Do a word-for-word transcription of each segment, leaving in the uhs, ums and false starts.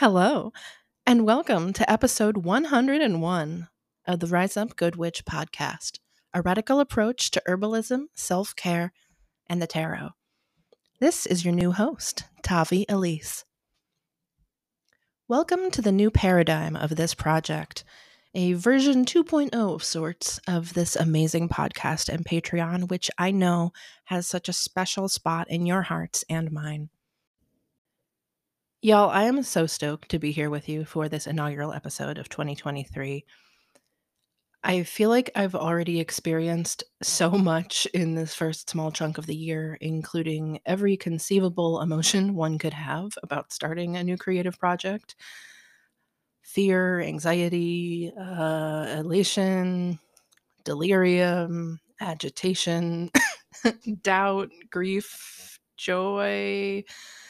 Hello, and welcome to episode one hundred one of the Rise Up Good Witch podcast, a radical approach to herbalism, self care, and the tarot. This is your new host, Tavi Elise. Welcome to the new paradigm of this project, a version two point oh of sorts of this amazing podcast and Patreon, which I know has such a special spot in your hearts and mine. Y'all, I am so stoked to be here with you for this inaugural episode of twenty twenty-three. I feel like I've already experienced so much in this first small chunk of the year, including every conceivable emotion one could have about starting a new creative project. Fear, anxiety, uh, elation, delirium, agitation, doubt, grief, joy,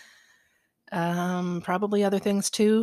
um, probably other things too.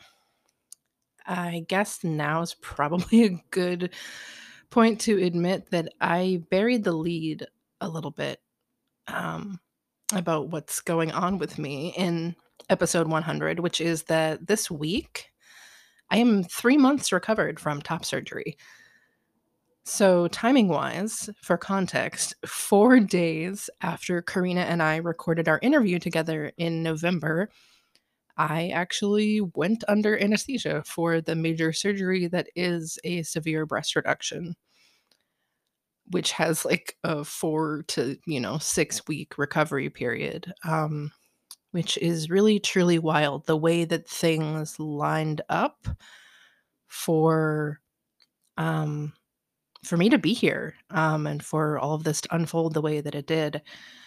I guess now is probably a good point to admit that I buried the lead a little bit um, about what's going on with me in episode one hundred, which is that this week I am three months recovered from top surgery. So, timing wise, for context, four days after Karina and I recorded our interview together in November, I actually went under anesthesia for the major surgery that is a severe breast reduction, which has like a four to, you know, six week recovery period, um, which is really, truly wild the way that things lined up for um, for me to be here um, and for all of this to unfold the way that it did.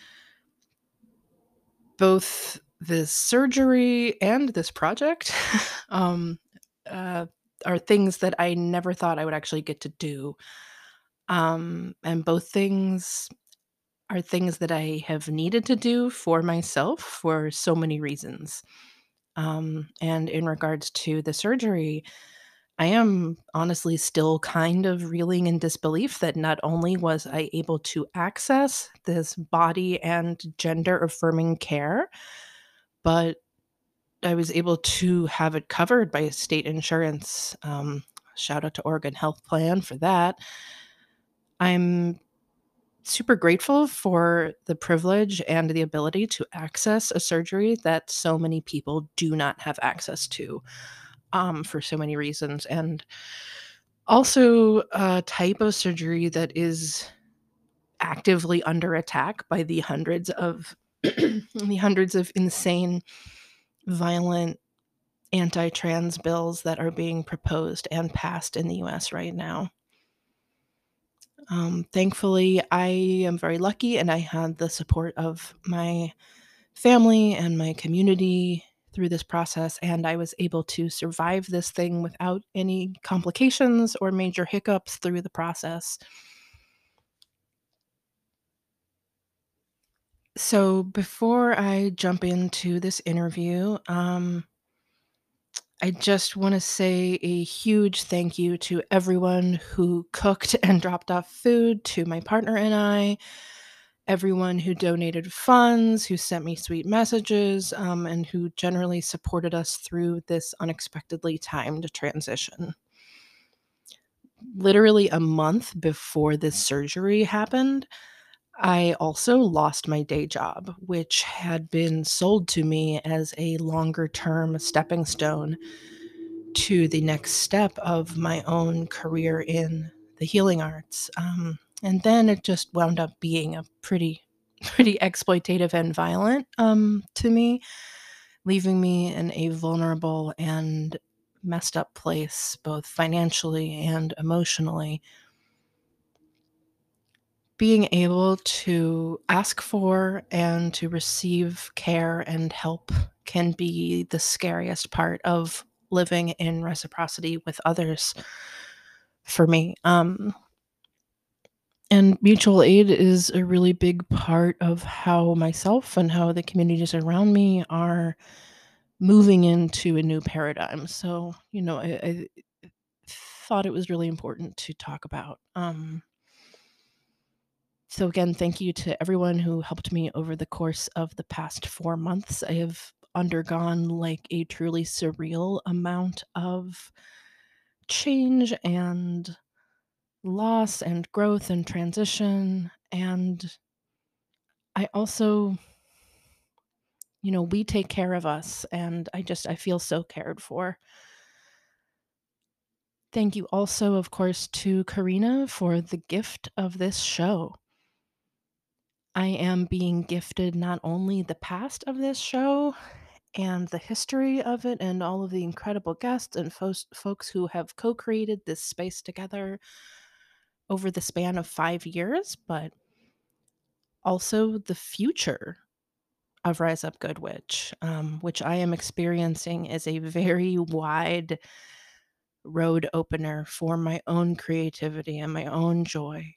Both this surgery and this project um, uh, are things that I never thought I would actually get to do. Um, and both things are things that I have needed to do for myself for so many reasons. Um, and in regards to the surgery, I am honestly still kind of reeling in disbelief that not only was I able to access this body and gender affirming care, but I was able to have it covered by state insurance. Um, shout out to Oregon Health Plan for that. I'm super grateful for the privilege and the ability to access a surgery that so many people do not have access to um, for so many reasons. And also a type of surgery that is actively under attack by the hundreds of the hundreds of insane, violent anti-trans bills that are being proposed and passed in the U S right now. Um, thankfully, I am very lucky and I had the support of my family and my community through this process, and I was able to survive this thing without any complications or major hiccups through the process. So before I jump into this interview, um, I just want to say a huge thank you to everyone who cooked and dropped off food to my partner and I, everyone who donated funds, who sent me sweet messages, um, and who generally supported us through this unexpectedly timed transition. Literally a month before this surgery happened, I also lost my day job, which had been sold to me as a longer term stepping stone to the next step of my own career in the healing arts. Um, and then it just wound up being a pretty, pretty exploitative and violent um, to me, leaving me in a vulnerable and messed up place, both financially and emotionally. Being able to ask for and to receive care and help can be the scariest part of living in reciprocity with others for me. Um, and mutual aid is a really big part of how myself and how the communities around me are moving into a new paradigm. So, you know, I, I thought it was really important to talk about. Um, So again, thank you to everyone who helped me over the course of the past four months. I have undergone like a truly surreal amount of change and loss and growth and transition. And I also, you know, we take care of us, and I just, I feel so cared for. Thank you also, of course, to Karina for the gift of this show. I am being gifted not only the past of this show and the history of it and all of the incredible guests and fo- folks who have co-created this space together over the span of five years, but also the future of Rise Up Good Witch, um, which I am experiencing as a very wide road opener for my own creativity and my own joy.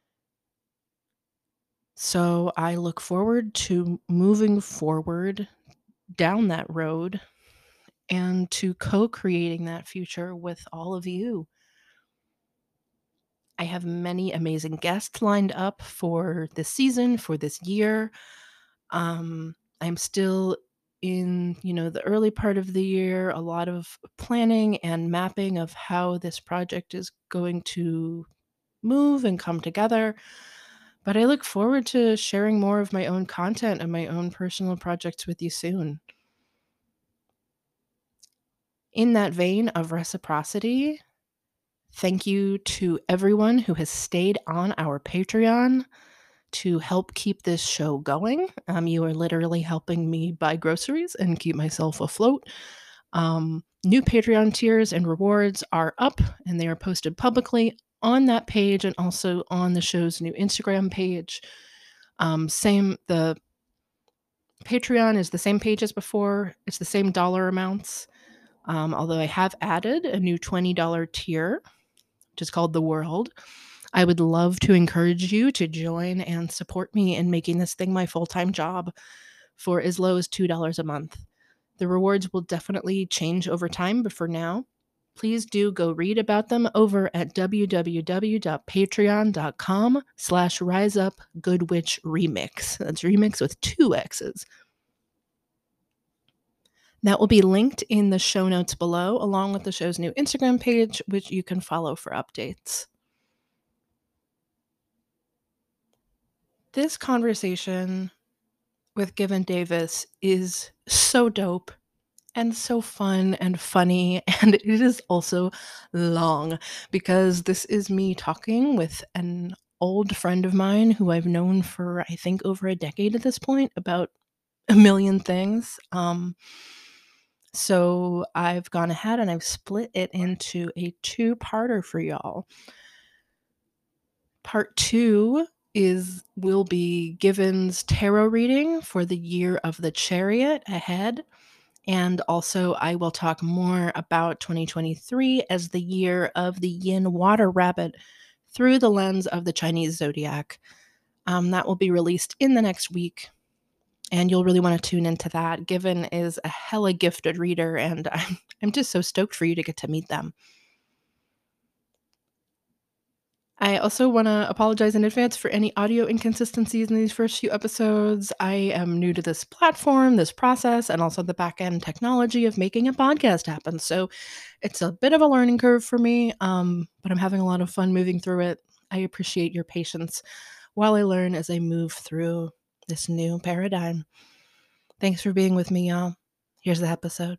So I look forward to moving forward down that road and to co-creating that future with all of you. I have many amazing guests lined up for this season, for this year. Um, I'm still in, you know, the early part of the year, a lot of planning and mapping of how this project is going to move and come together. But I look forward to sharing more of my own content and my own personal projects with you soon. In that vein of reciprocity, thank you to everyone who has stayed on our Patreon to help keep this show going. Um, you are literally helping me buy groceries and keep myself afloat. Um, new Patreon tiers and rewards are up, and they are posted publicly on that page and also on the show's new Instagram page. Um, same, the Patreon is the same page as before. It's the same dollar amounts. Um, although I have added a new twenty dollars tier, which is called The World. I would love to encourage you to join and support me in making this thing my full-time job for as low as two dollars a month. The rewards will definitely change over time, but for now, please do go read about them over at www.patreon.com slash riseupgoodwitchremix. That's remix with two X's. That will be linked in the show notes below, along with the show's new Instagram page, which you can follow for updates. This conversation with Given Davis is so dope and so fun and funny, and it is also long because this is me talking with an old friend of mine who I've known for, I think, over a decade at this point, about a million things. Um, so I've gone ahead and I've split it into a two-parter for y'all. Part two is will be Given's tarot reading for the year of the Chariot ahead. And also, I will talk more about twenty twenty-three as the year of the Yin Water Rabbit through the lens of the Chinese zodiac. Um, that will be released in the next week, and you'll really want to tune into that. Given is a hella gifted reader, and I'm, I'm just so stoked for you to get to meet them. I also want to apologize in advance for any audio inconsistencies in these first few episodes. I am new to this platform, this process, and also the back end technology of making a podcast happen. So it's a bit of a learning curve for me, um, but I'm having a lot of fun moving through it. I appreciate your patience while I learn as I move through this new paradigm. Thanks for being with me, y'all. Here's the episode.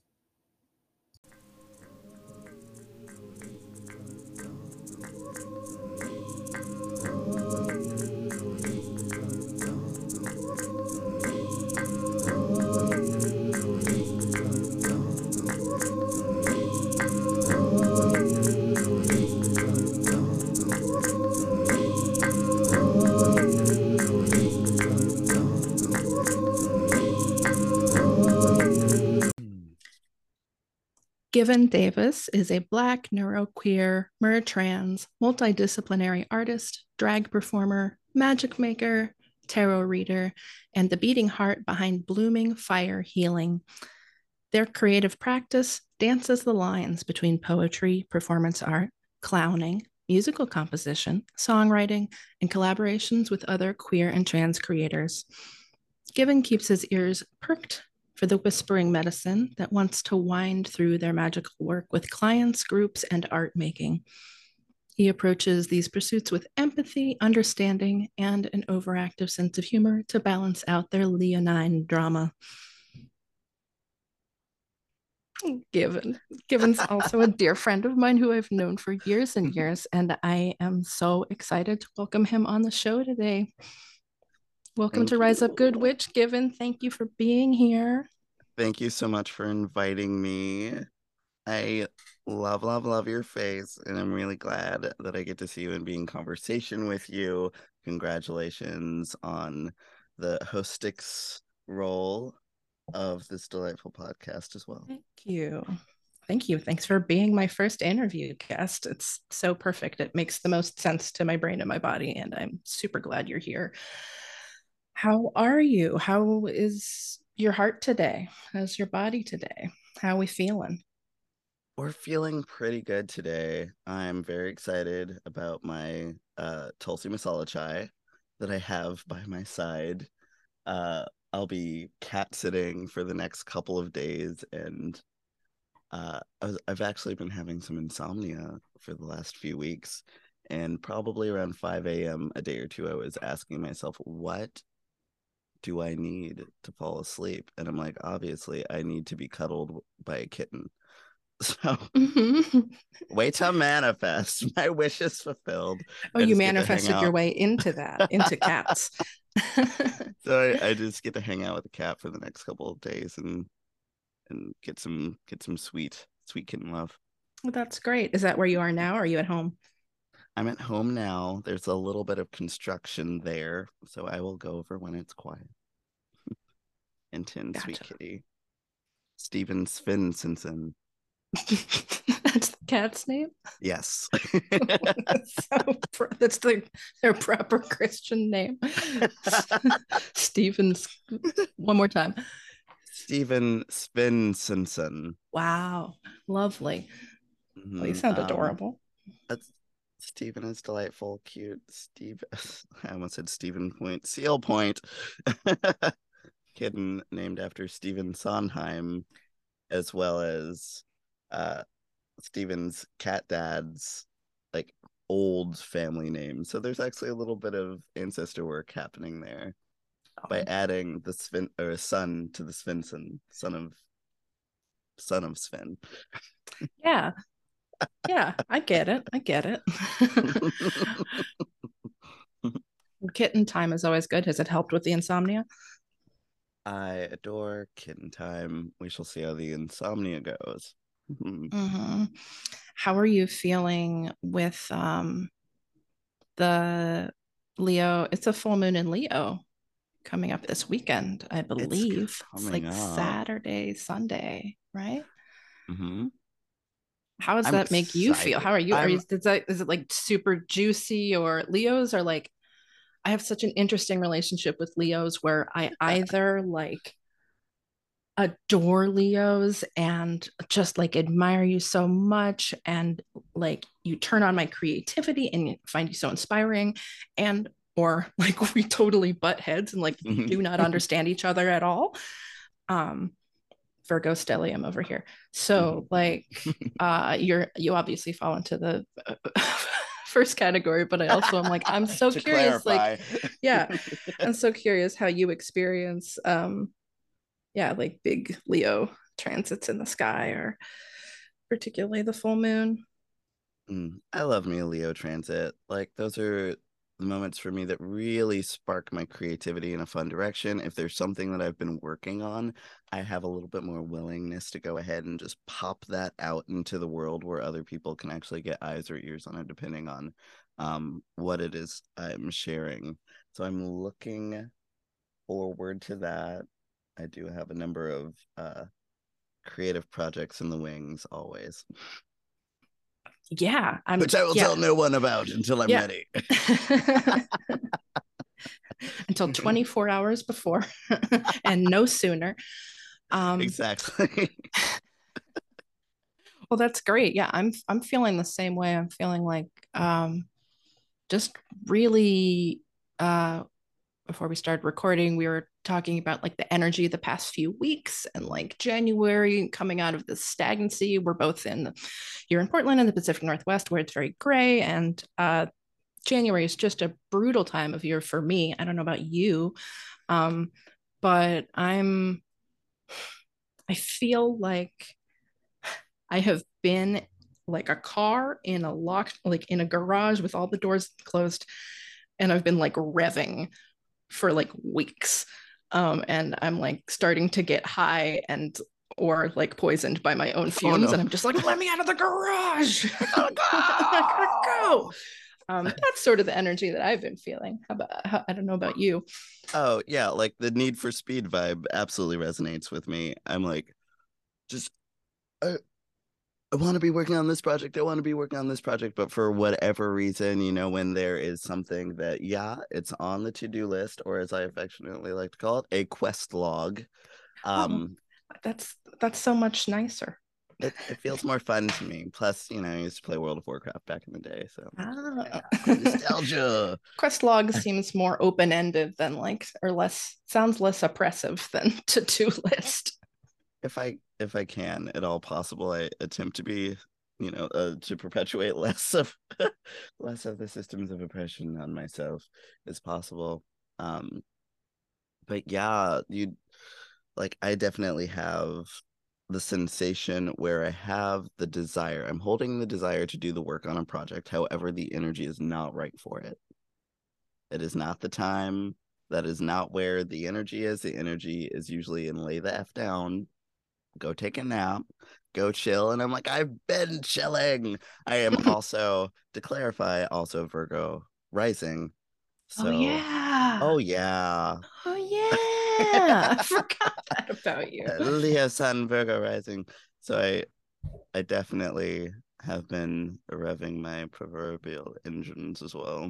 Given Davis is a Black, neuroqueer, mer-trans, multidisciplinary artist, drag performer, magic maker, tarot reader, and the beating heart behind Blooming Fire Healing. Their creative practice dances the lines between poetry, performance art, clowning, musical composition, songwriting, and collaborations with other queer and trans creators. Given keeps his ears perked for the whispering medicine that wants to wind through their magical work with clients, groups, and art making. He approaches these pursuits with empathy, understanding, and an overactive sense of humor to balance out their leonine drama. Given. Given's also a dear friend of mine who I've known for years and years, and I am so excited to welcome him on the show today. Welcome Thank to Rise you. Up Good Witch, Given. Thank you for being here. Thank you so much for inviting me. I love, love, love your face, and I'm really glad that I get to see you and be in conversation with you. Congratulations on the hostix role of this delightful podcast as well. Thank you. Thank you. Thanks for being my first interview guest. It's so perfect. It makes the most sense to my brain and my body, and I'm super glad you're here. How are you? How is your heart today? How's your body today? How are we feeling? We're feeling pretty good today. I'm very excited about my uh, Tulsi Masala chai that I have by my side. Uh, I'll be cat sitting for the next couple of days, and uh, I was, I've actually been having some insomnia for the last few weeks. And probably around five a m a day or two, I was asking myself, what do I need to fall asleep? And I'm like, obviously, I need to be cuddled by a kitten. So Mhm. wait till manifest. My wish is fulfilled. Oh, I you just get to hang manifested your out. way into that, into cats. So I, I just get to hang out with the cat for the next couple of days and and get some get some sweet sweet kitten love. Well, that's great. Is that where you are now? Or are you at home? I'm at home now. There's a little bit of construction there, so I will go over when it's quiet. And tend sweet Gotcha. kitty. Steven Svensenson. That's the cat's name. Yes. So that's the their proper Christian name. Stevens. One more time. Steven Svensenson. Wow, lovely. Well, you Mm-hmm. sound Um, adorable. that's Stephen is delightful, cute. Steve, I almost said Stephen Point, Seal Point, kitten named after Stephen Sondheim, as well as uh, Stephen's cat dad's like old family name. So there's actually a little bit of ancestor work happening there by Oh, adding the Sven or son to the Svensson, son of son of Sven. yeah, yeah. I get it. I get it. Kitten time is always good. Has it helped with the insomnia? I adore kitten time. We shall see how the insomnia goes. Mm-hmm. How are you feeling with um, the Leo? It's a full moon in Leo coming up this weekend, I It's believe. It's coming like up. Saturday, Sunday, right? Mm-hmm. How does I'm that make you feel? excited. How are you? Are you I'm is that is it like super juicy, or Leos are like, I have such an interesting relationship with Leos where I either like adore Leos and just like admire you so much, and like you turn on my creativity and find you so inspiring, and or like we totally butt heads and like do not understand each other at all. Um Virgo stellium over here. So like uh you're you obviously fall into the uh, first category, but I also am like I'm so to curious like clarify. yeah, I'm so curious how you experience um yeah, like big Leo transits in the sky, or particularly the full moon. Mm, I love me a Leo transit. Like those are the moments for me that really spark my creativity in a fun direction. If there's something that I've been working on, I have a little bit more willingness to go ahead and just pop that out into the world where other people can actually get eyes or ears on it, depending on um, what it is I'm sharing. So I'm looking forward to that. I do have a number of uh, creative projects in the wings always, Yeah, I'm which I will yeah, tell no one about until I'm yeah. ready. Until twenty-four hours before and no sooner. Um, Exactly. well, that's great. Yeah, I'm I'm feeling the same way. I'm feeling like um just really uh before we started recording, we were talking about like the energy of the past few weeks and like January coming out of the stagnancy. We're both in here in Portland in the Pacific Northwest where it's very gray. And uh, January is just a brutal time of year for me. I don't know about you, um, but I'm, I feel like I have been like a car in a locked, like in a garage with all the doors closed, and I've been like revving for like weeks. Um, and I'm like starting to get high and or like poisoned by my own Oh fumes, no. and I'm just like, let me out of the garage. I gotta I gotta go. go. Um, that's sort of the energy that I've been feeling. How about how, I don't know about you. Oh yeah, like the Need for Speed vibe absolutely resonates with me. I'm like, just I, I want to be working on this project. I want to be working on this project, but for whatever reason, you know, when there is something that, yeah, it's on the to-do list, or as I affectionately like to call it, a quest log. Oh, Um, that's that's so much nicer. it, it feels more fun to me. Plus, you know, I used to play World of Warcraft back in the day, so Ah. yeah, nostalgia. Quest log seems more open ended than like, or less, sounds less oppressive than to do list. If I if I can at all possible, I attempt to be, you know, uh, to perpetuate less of less of the systems of oppression on myself as possible. Um, but yeah, you like I definitely have the sensation where I have the desire. I'm holding the desire to do the work on a project. However, the energy is not right for it. It is not the time. That is not where the energy is. The energy is usually in lay the F down, go take a nap, go chill. And I'm like, I've been chilling. I am also, to clarify, also Virgo rising. Oh So, yeah. oh yeah. Oh yeah. I forgot that about you. Leo Sun Virgo rising. So I I definitely have been revving my proverbial engines as well.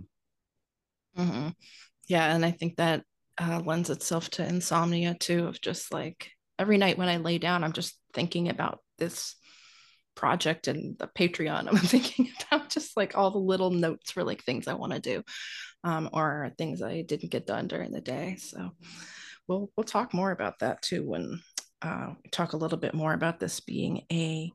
Hmm. Yeah, and I think that uh, lends itself to insomnia too, of just like every night when I lay down, I'm just thinking about this project and the Patreon. I'm thinking about just like all the little notes for like things I want to do, um, or things I didn't get done during the day. So we'll we'll talk more about that too when uh, we talk a little bit more about this being a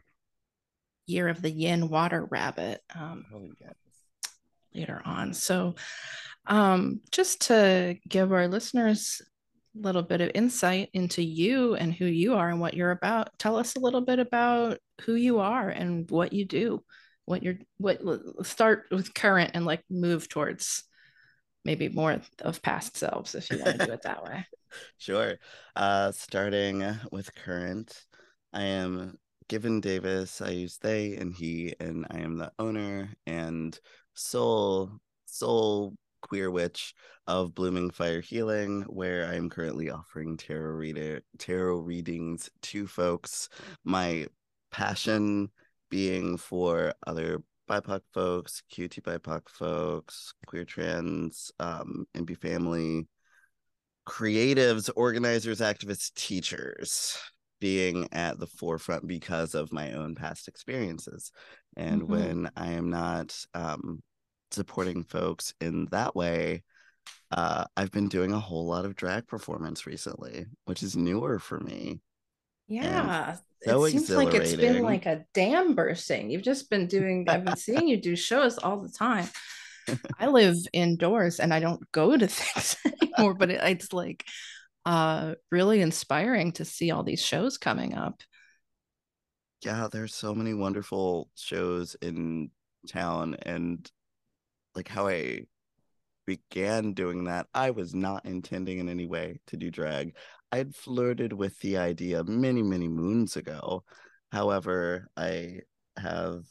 year of the yin water rabbit, um, Oh yes. later on. So um, just to give our listeners a little bit of insight into you and who you are and what you're about, tell us a little bit about who you are and what you do. What you're what start with current and like move towards maybe more of past selves if you want to do it that way. Sure. Uh, starting with current, I am Given Davis. I use they and he, and I am the owner and sole sole queer witch of Blooming Fire Healing, where I am currently offering tarot reader tarot readings to folks. My passion being for other B I P O C folks, Q T B I P O C folks, queer trans, um, M P family creatives, organizers, activists, teachers being at the forefront because of my own past experiences. And Mm-hmm. when I am not um, supporting folks in that way, uh, I've been doing a whole lot of drag performance recently, which is newer for me and Yeah, it so seems like it's been exhilarating. like a dam bursting. You've just been doing, I've been seeing you do shows all the time. I live indoors and I don't go to things anymore, but it, it's like uh really inspiring to see all these shows coming up. Yeah, there's so many wonderful shows in town, and like how I began doing that, I was not intending in any way to do drag. I'd flirted with the idea many, many moons ago. However, I have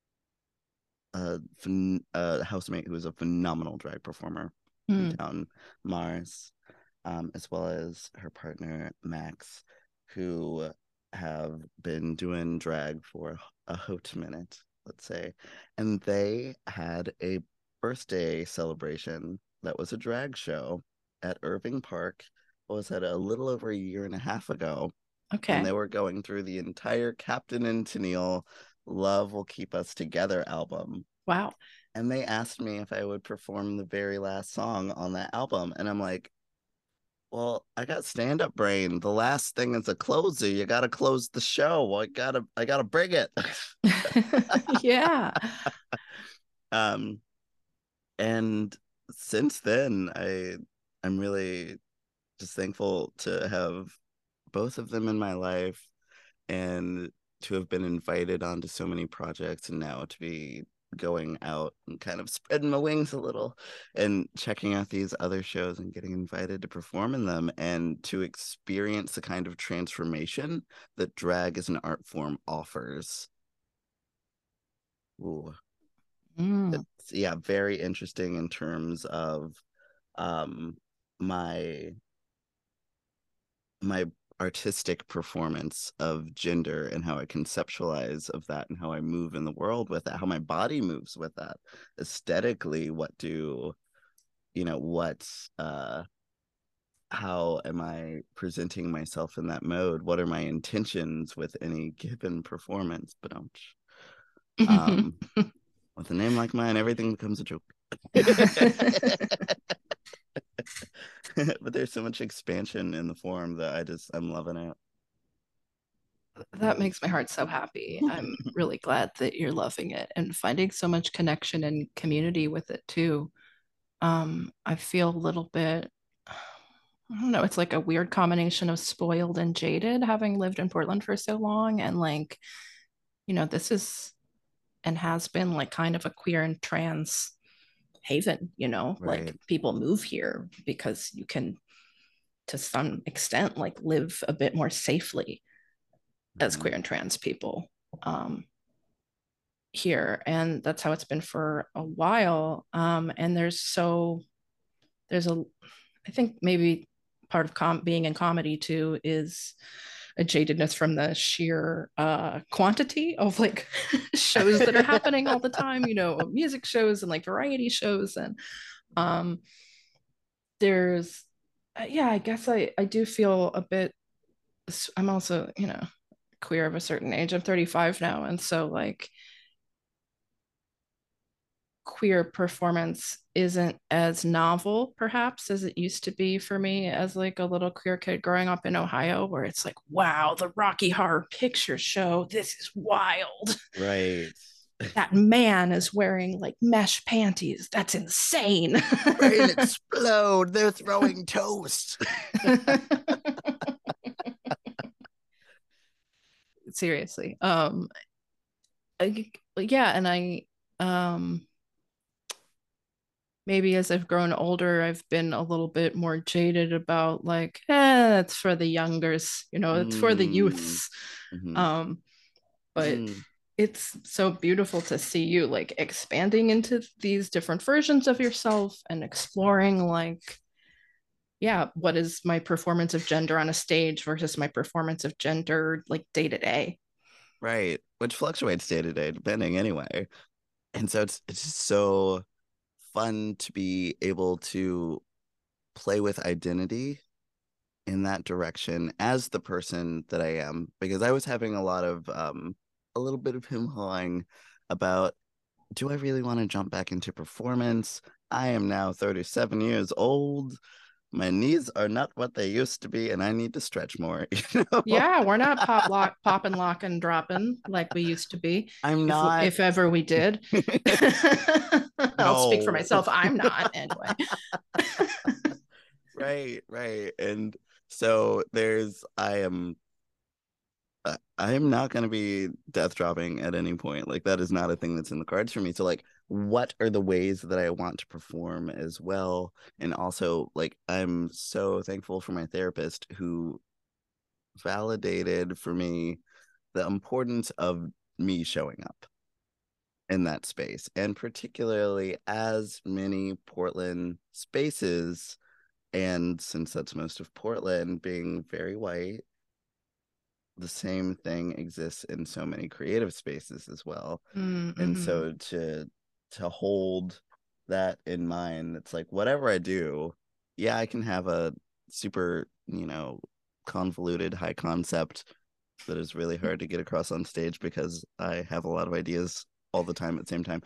a, a housemate who is a phenomenal drag performer in Mm. town, Mars, um, as well as her partner, Max, who have been doing drag for a hot minute, let's say. And they had a birthday celebration that was a drag show at Irving Park. Was that a little over a year and a half ago? And Okay. they were going through the entire Captain and Tennille Love Will Keep Us Together album. Wow. and they asked me if I would perform the very last song on that album. And I'm like, well, I got stand up brain. The last thing is a closer. You got to close the show. I got to, I got to bring it. Yeah. um, and since then, I, I'm really just thankful to have both of them in my life and to have been invited onto so many projects and now to be going out and kind of spreading my wings a little and checking out these other shows and getting invited to perform in them and to experience the kind of transformation that drag as an art form offers. Ooh. Mm. It's, yeah, very interesting in terms of um my my artistic performance of gender and how I conceptualize of that and how I move in the world with that, how my body moves with that. Aesthetically, what do you know, what uh how am I presenting myself in that mode? What are my intentions with any given performance? But um, um with a name like mine, everything becomes a joke. But there's so much expansion in the form that I just I'm loving it. That makes my heart so happy. I'm really glad that you're loving it and finding so much connection and community with it too. Um, I feel a little bit, I don't know, it's like a weird combination of spoiled and jaded having lived in Portland for so long. And like, you know, this is and has been like kind of a queer and trans haven, you know, like Right. people move here because you can, to some extent, like live a bit more safely as Mm-hmm. queer and trans people. Um, here, and that's how it's been for a while. Um, and there's so there's a I think maybe part of com- being in comedy too is a jadedness from the sheer uh, quantity of like shows that are happening all the time, you know, music shows and like variety shows. And um, there's, uh, yeah, I guess I, I do feel a bit, I'm also, you know, queer of a certain age. I'm thirty-five now. And so like queer performance isn't as novel perhaps as it used to be for me as like a little queer kid growing up in Ohio, where it's like, wow, the Rocky Horror Picture Show, this is wild. Right. That man is wearing like mesh panties, that's insane. Brain explode. They're throwing toast. Seriously. um I, yeah, and I um maybe as I've grown older, I've been a little bit more jaded about like, eh, it's for the youngers, you know, it's for the Mm. youths. Hmm. Um, but Mm. it's so beautiful to see you like expanding into these different versions of yourself and exploring like, yeah, what is my performance of gender on a stage versus my performance of gender like day to day. Right. Which fluctuates day to day, depending anyway. And so it's it's just so fun to be able to play with identity in that direction as the person that I am. Because I was having a lot of um a little bit of him hawing about, do I really want to jump back into performance? I am now thirty-seven years old. My knees are not what they used to be, and I need to stretch more. You know, Yeah, we're not pop lock popping lock and dropping like we used to be, I'm if not. if ever we did. I'll speak for No. myself, I'm not anyway. Right, right. And so there's, I am, uh, I am not going to be death dropping at any point. Like that is not a thing that's in the cards for me. So like, what are the ways that I want to perform as well? And also, like, I'm so thankful for my therapist who validated for me the importance of me showing up in that space, and particularly as many Portland spaces. And since that's most of Portland being very white, the same thing exists in so many creative spaces as well. And Mm-hmm. so to to hold that in mind, it's like whatever I do, yeah, I can have a super, you know, convoluted high concept that is really hard to get across on stage because I have a lot of ideas all the time at the same time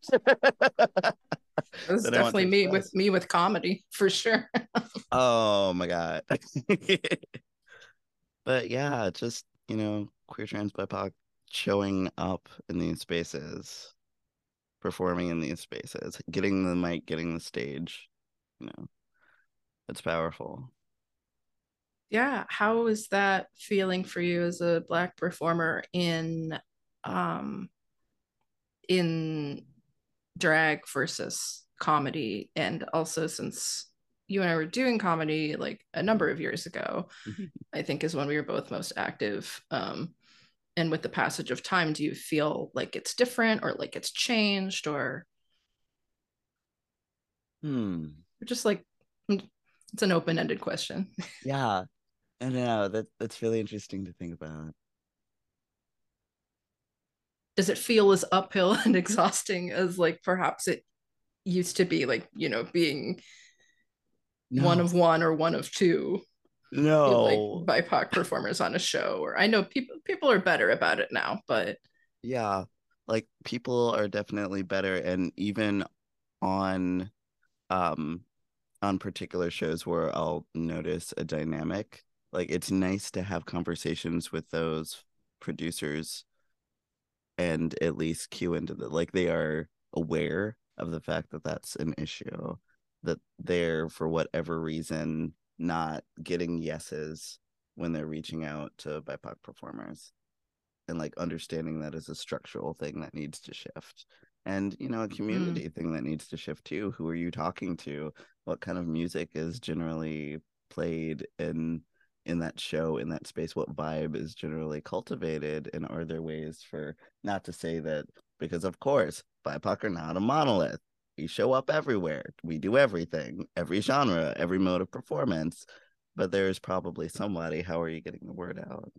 This is that I want to definitely me with express. me with comedy for sure. Oh my God. But yeah, just, you know, queer trans B I P O C showing up in these spaces, performing in these spaces, getting the mic, getting the stage, you know, it's powerful. Yeah, how is that feeling for you as a Black performer in um in drag versus comedy? And also, since you and I were doing comedy like a number of years ago, I think is when we were both most active. Um, and with the passage of time, do you feel like it's different or like it's changed or Hmm. just like it's an open-ended question? Yeah. I know that that's really interesting to think about. Does it feel as uphill and exhausting as like perhaps it used to be, like, you know, being one No, of one or one of two, like no. B I P O C performers on a show? Or I know people people are better about it now, but Yeah. Like people are definitely better and even on um on particular shows where I'll notice a dynamic, like it's nice to have conversations with those producers and at least cue into the like they are aware of the fact that that's an issue, that they're for whatever reason not getting yeses when they're reaching out to B I P O C performers, and like understanding that as a structural thing that needs to shift, and you know a mm, community thing that needs to shift too. Who are you talking to? What kind of music is generally played in in that show, in that space? What vibe is generally cultivated? And are there ways for, not to say that, because of course B I P O C are not a monolith, we show up everywhere, we do everything, every genre, every mode of performance, but there's probably somebody. How are you getting the word out?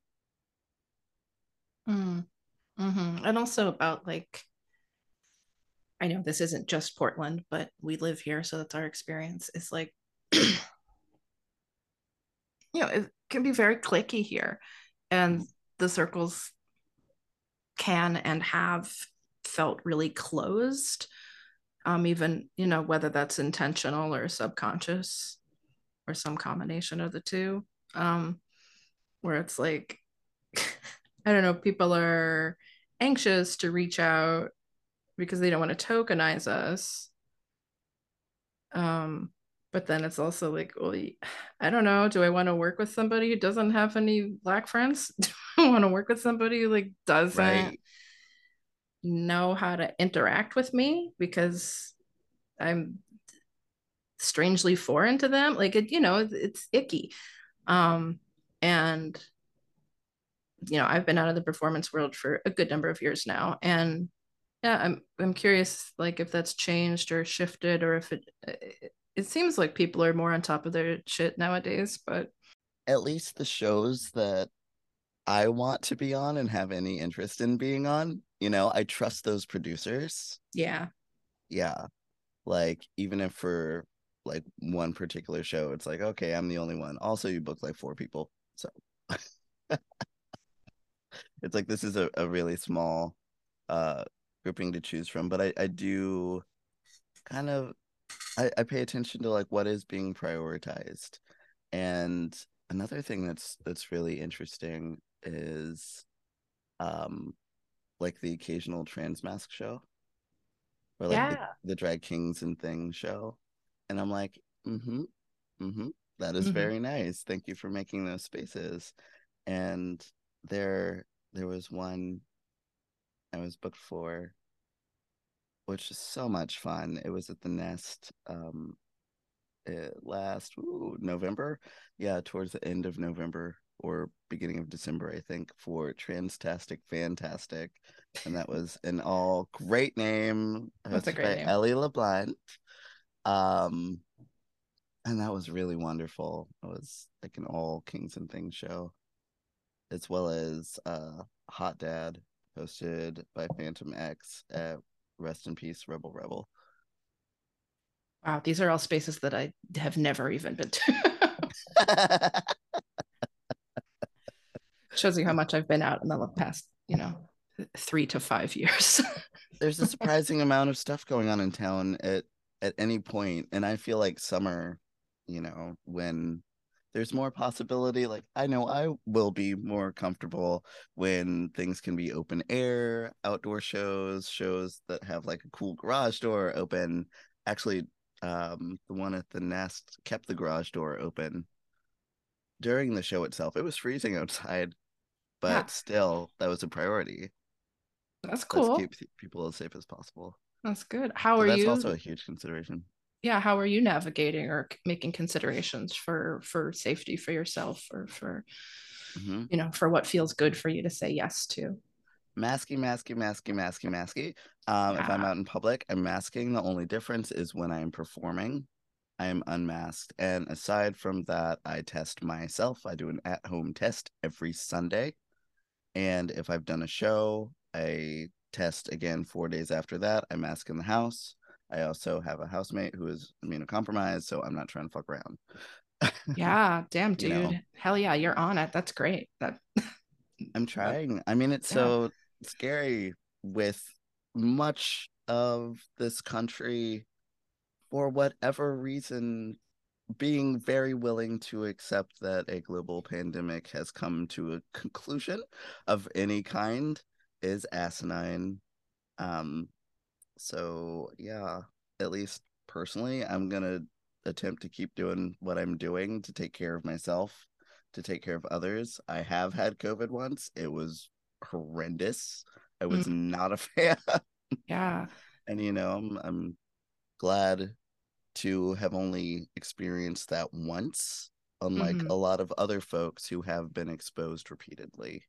mm, mm-hmm. And also about like, I know this isn't just Portland, but we live here, so that's our experience. It's like, you know, it can be very clicky here, and the circles can and have felt really closed. Um, even, you know, whether that's intentional or subconscious or some combination of the two. Um, where it's like, I don't know, people are anxious to reach out because they don't want to tokenize us. Um, but then it's also like, well, I don't know. Do I want to work with somebody who doesn't have any Black friends? Do I want to work with somebody who like doesn't Right. know how to interact with me because I'm strangely foreign to them? Like it, you know, it's icky. Um, and you know, I've been out of the performance world for a good number of years now, and yeah, I'm I'm curious, like if that's changed or shifted, or if it it, it seems like people are more on top of their shit nowadays. But At least the shows that I want to be on and have any interest in being on, you know, I trust those producers. yeah, Yeah. Like, even if for like one particular show, it's like, okay, I'm the only one. Also, you booked like four people. So it's like this is a, a really small uh grouping to choose from. But I, I do kind of I, I pay attention to like what is being prioritized. And another thing that's that's really interesting is um like the occasional trans mask show, or like the yeah, the drag kings and things show, and I'm like, mm-hmm, mm-hmm, that is mm-hmm. very nice, thank you for making those spaces. And there there was one I was booked for, which is so much fun. It was at the Nest, um uh, last ooh, November, yeah, towards the end of November or beginning of December, I think, for Transtastic Fantastic. And that was an all great name, That's a hosted great by name. Ellie LeBlanc. Um, and that was really wonderful. It was like an all Kings and Things show, as well as uh, Hot Dad, hosted by Phantom X at Rest in Peace Rebel Rebel. Wow, these are all spaces that I have never even been to. Shows you how much I've been out in the past, you know, three to five years. there's a surprising amount of stuff going on in town at at any point, and I feel like summer, you know, when there's more possibility, like I know I will be more comfortable when things can be open air, outdoor shows, shows that have like a cool garage door open. Actually, um, the one at the Nest kept the garage door open during the show itself. It was freezing outside, Yeah, but still, that was a priority. that's Let's cool. keep people as safe as possible. That's good. How So are that's also you? a huge consideration. Yeah, how are you navigating or making considerations for for safety for yourself or for Hmm. you know for what feels good for you to say yes to? Masking, masking, masking, masking, masking. Um, if I'm Yeah, out in public, I'm masking. The only difference is when I'm performing, I am unmasked. And aside from that, I test myself. I do an at home test every Sunday. And if I've done a show, I test again four days after that. I mask in the house. I also have a housemate who is immunocompromised, so I'm not trying to fuck around. yeah, damn, You know, dude. Hell yeah, you're on it. That's great. That I'm that trying. I mean, it's yeah. so scary with much of this country, for whatever reason, being very willing to accept that a global pandemic has come to a conclusion of any kind is asinine. Um, so yeah, at least personally, I'm gonna attempt to keep doing what I'm doing to take care of myself, to take care of others. I have had COVID once. It was horrendous. I Mm, was not a fan. yeah. And you know, I'm I'm glad to have only experienced that once, unlike Hmm. a lot of other folks who have been exposed repeatedly.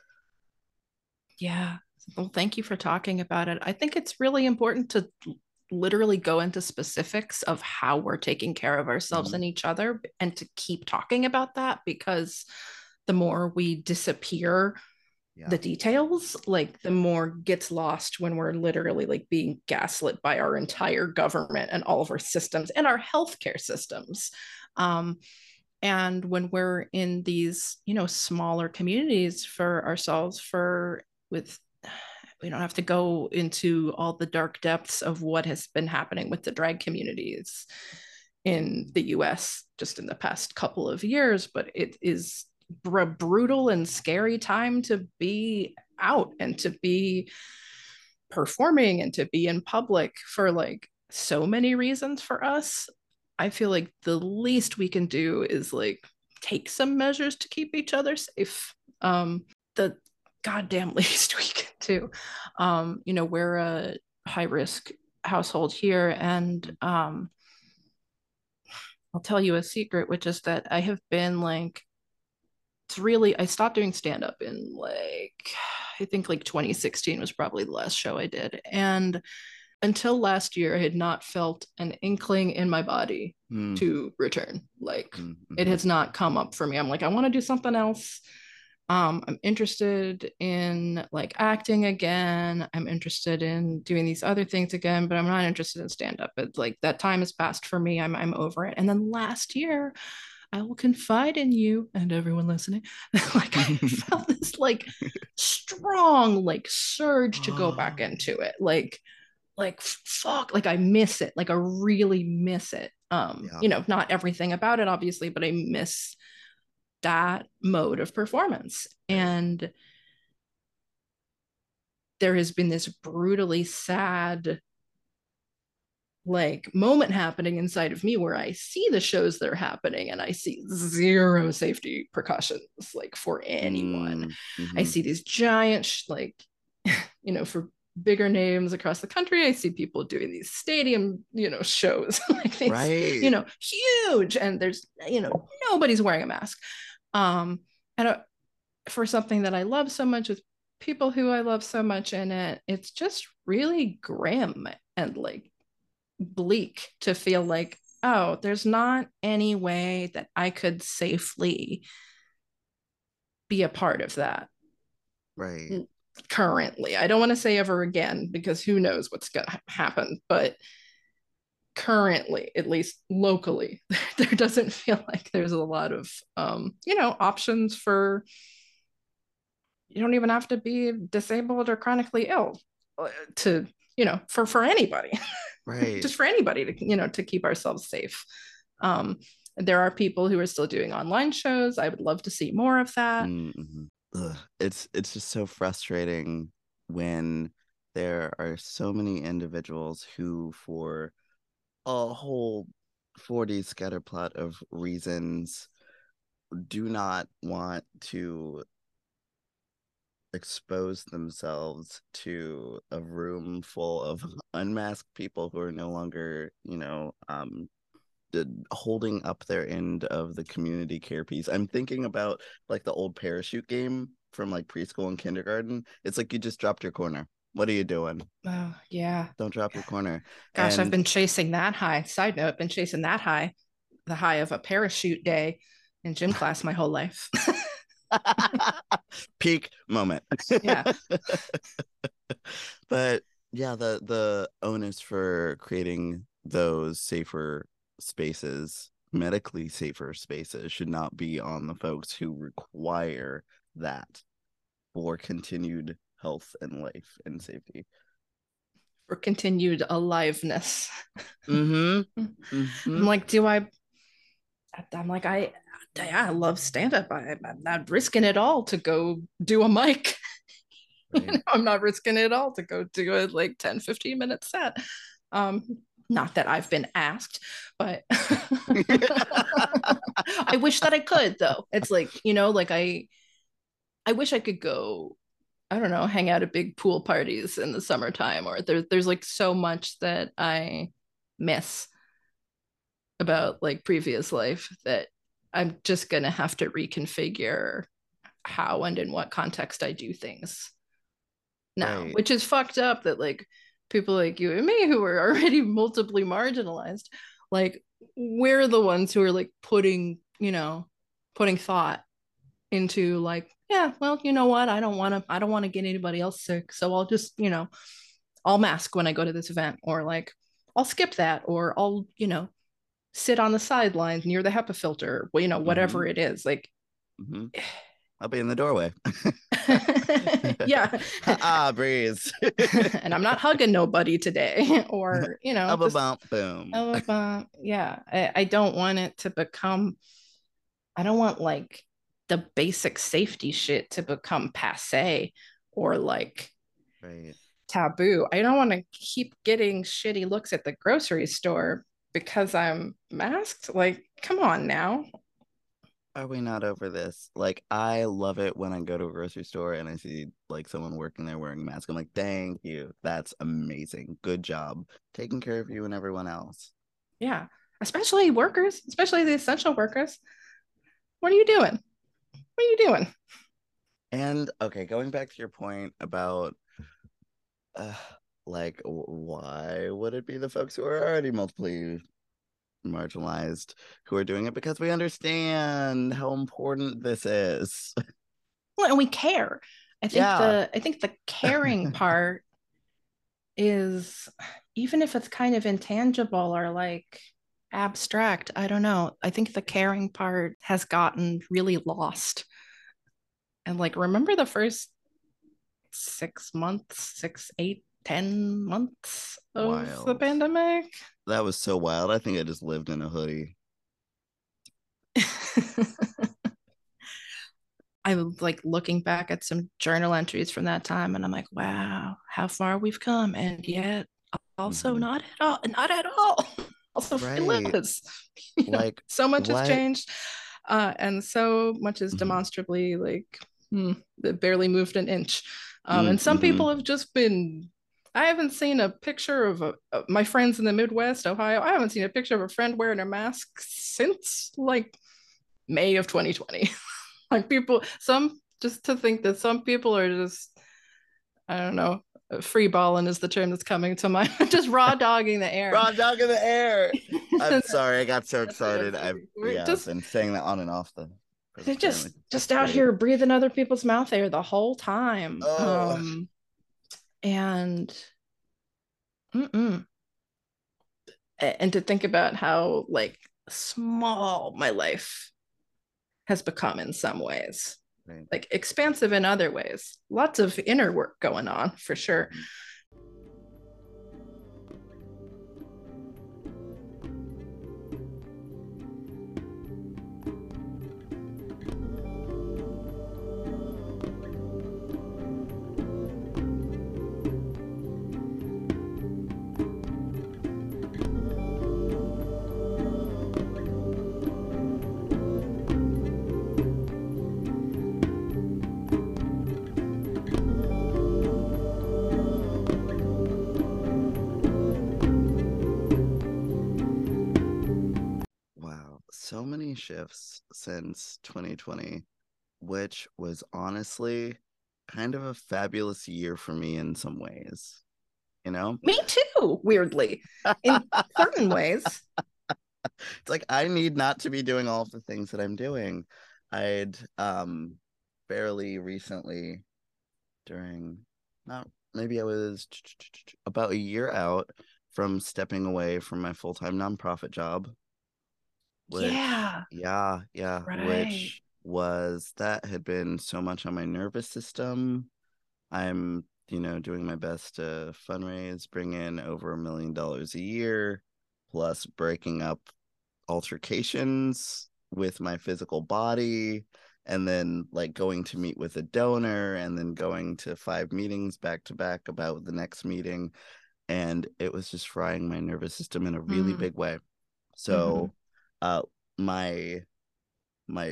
Yeah. Well, thank you for talking about it. I think it's really important to literally go into specifics of how we're taking care of ourselves Hmm. and each other and to keep talking about that because the more we disappear the Yeah. details, like the more gets lost when we're literally like being gaslit by our entire government and all of our systems and our healthcare systems. Um, and when we're in these, you know, smaller communities for ourselves, for with we don't have to go into all the dark depths of what has been happening with the drag communities in the U S just in the past couple of years, but it is a brutal and scary time to be out and to be performing and to be in public for like so many reasons for us. I feel like the least we can do is like take some measures to keep each other safe. Um, the goddamn least we can do. Um, you know, we're a high risk household here, and um, I'll tell you a secret, which is that I have been like, it's really, I stopped doing stand up in like, I think like twenty sixteen was probably the last show I did. And until last year, I had not felt an inkling in my body Mm-hmm. to return. Like it Mm-hmm. has not come up for me. I'm like, I want to do something else. Um, I'm interested in like acting again. I'm interested in doing these other things again, but I'm not interested in stand up. It's like that time has passed for me. I'm I'm over it. And then last year, I will confide in you and everyone listening. Like I felt this like strong like surge to go back into it. Like like fuck, like I miss it. Like I really miss it. Um, Yeah. you know, not everything about it obviously, but I miss that mode of performance. Right. And there has been this brutally sad like moment happening inside of me where I see the shows that are happening and I see zero safety precautions like for anyone. I Mm-hmm. see these giant sh- like you know for bigger names across the country I see people doing these stadium you know shows like these you Right. know huge and there's you know nobody's wearing a mask um and uh, for something that I love so much with people who I love so much in it it's just really grim and like bleak to feel like, oh, there's not any way that I could safely be a part of that Right. currently. I don't want to say ever again because who knows what's going to happen, but currently, at least locally, there doesn't feel like there's a lot of, um, you know, options for, you don't even have to be disabled or chronically ill uh, to you know, for for anybody, Right. just for anybody to, you know, to keep ourselves safe. Um, there are people who are still doing online shows. I would love to see more of that. Mm-hmm. Ugh. It's it's just so frustrating when there are so many individuals who, for a whole forty scatterplot of reasons, do not want to expose themselves to a room full of unmasked people who are no longer, you know, um, holding up their end of the community care piece. I'm thinking about like the old parachute game from like preschool and kindergarten. It's like you just dropped your corner. What are you doing? Oh, yeah. Don't drop your corner. Gosh, I've And been chasing that high. Side note, been chasing that high, the high of a parachute day in gym class my whole life. peak moment. Yeah. But yeah, the the onus for creating those safer spaces, medically safer spaces, should not be on the folks who require that for continued health and life and safety. For continued aliveness. Mm-hmm. I'm Mm-hmm. like, do I? I'm like, I, I love stand up. I, I'm not risking it all to go do a mic. You know, Right. I'm not risking it all to go do a like ten, fifteen minute set. Um, not that I've been asked, but I wish that I could though. It's like, you know, like I I wish I could go, I don't know, hang out at big pool parties in the summertime, or there's there's like so much that I miss about like previous life that I'm just gonna have to reconfigure how and in what context I do things now, Right. which is fucked up that like people like you and me who are already multiply marginalized, like we're the ones who are like putting, you know, putting thought into like, yeah, well, you know what? I don't want to, I don't want to get anybody else sick. So I'll just, you know, I'll mask when I go to this event, or like I'll skip that, or I'll, you know, sit on the sidelines near the HEPA filter, well, you know, Mm-hmm. whatever it is. Like, Mm-hmm. I'll be in the doorway. yeah. Ah, breeze. And I'm not hugging nobody today, or, you know, Up a just, bump, boom. oh, uh, yeah, I, I don't want it to become, I don't want like the basic safety shit to become passe or like Right. taboo. I don't want to keep getting shitty looks at the grocery store because I'm masked. Like, come on now. Are we not over this? Like, I love it when I go to a grocery store and I see like someone working there wearing a mask. I'm like, thank you. That's amazing. Good job taking care of you and everyone else. Yeah. Especially workers, especially the essential workers. What are you doing? What are you doing? And okay, going back to your point about uh, like, why would it be the folks who are already multiply marginalized who are doing it? Because we understand how important this is. Well, and we care. I think Yeah. the I think the caring part is, even if it's kind of intangible or like abstract, I don't know. I think the caring part has gotten really lost. And like, remember the first six months, six, eight, ten months of the Wild. pandemic? That was so wild. I think I just lived in a hoodie. I was like looking back at some journal entries from that time, and I'm like, wow, how far we've come. And yet also Mm-hmm. not at all, not at all. Also fine Right. lives. You know, Like, so much has what? changed. Uh, and so much is Mm-hmm. demonstrably like, hmm, that barely moved an inch. Um, and some Mm-hmm. people have just been, I haven't seen a picture of, a, of my friends in the Midwest, Ohio. I haven't seen a picture of a friend wearing a mask since like May of twenty twenty. Like people, some, just to think that some people are just, I don't know, free balling is the term that's coming to mind, just raw dogging the air. Raw dog in the air. I'm that's, sorry, I got so that's what I'm excited. I've looking for. yeah, I've Just, been saying that on and off the for they're this just, family. just It's out great. here breathing other people's mouth air the whole time. Oh, Um, and, mm-mm. And to think about how like small my life has become in some ways, right. like expansive in other ways. Lots of inner work going on for sure. shifts since twenty twenty, which was honestly kind of a fabulous year for me in some ways, you know? Me too, weirdly, in certain ways. It's like I need not to be doing all of the things that I'm doing. I'd um fairly recently during not maybe I was about a year out from stepping away from my full-time nonprofit job, which Yeah, yeah, yeah, right. which was that had been so much on my nervous system. I'm, you know, doing my best to fundraise, bring in over a million dollars a year, plus breaking up altercations with my physical body, and then like going to meet with a donor, and then going to five meetings back to back about the next meeting. And it was just frying my nervous system in a really Mm, big way. hmm So, uh, my my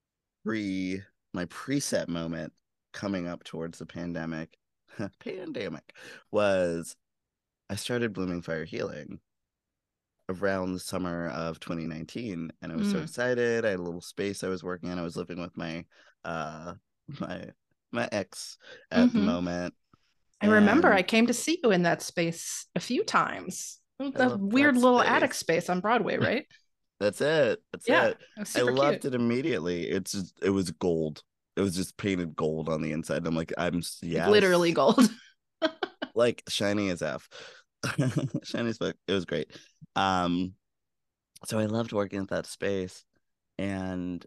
pre my preset moment coming up towards the pandemic pandemic was I started Blooming Fire Healing around the summer of twenty nineteen, and I was so mm, excited. I had a little space I was working in. I was living with my uh my my ex at the hmm moment, I remember I and came to see you in that space a few times. I The loved weird that little attic space. space on Broadway, right? That's it. That's Yeah, it. it was I super cute. loved it immediately. It's just it was gold. It was just painted gold on the inside. I'm like, I'm Like literally yes, gold. like shiny as F. Shiny as fuck. It was great. Um, so I loved working at that space, and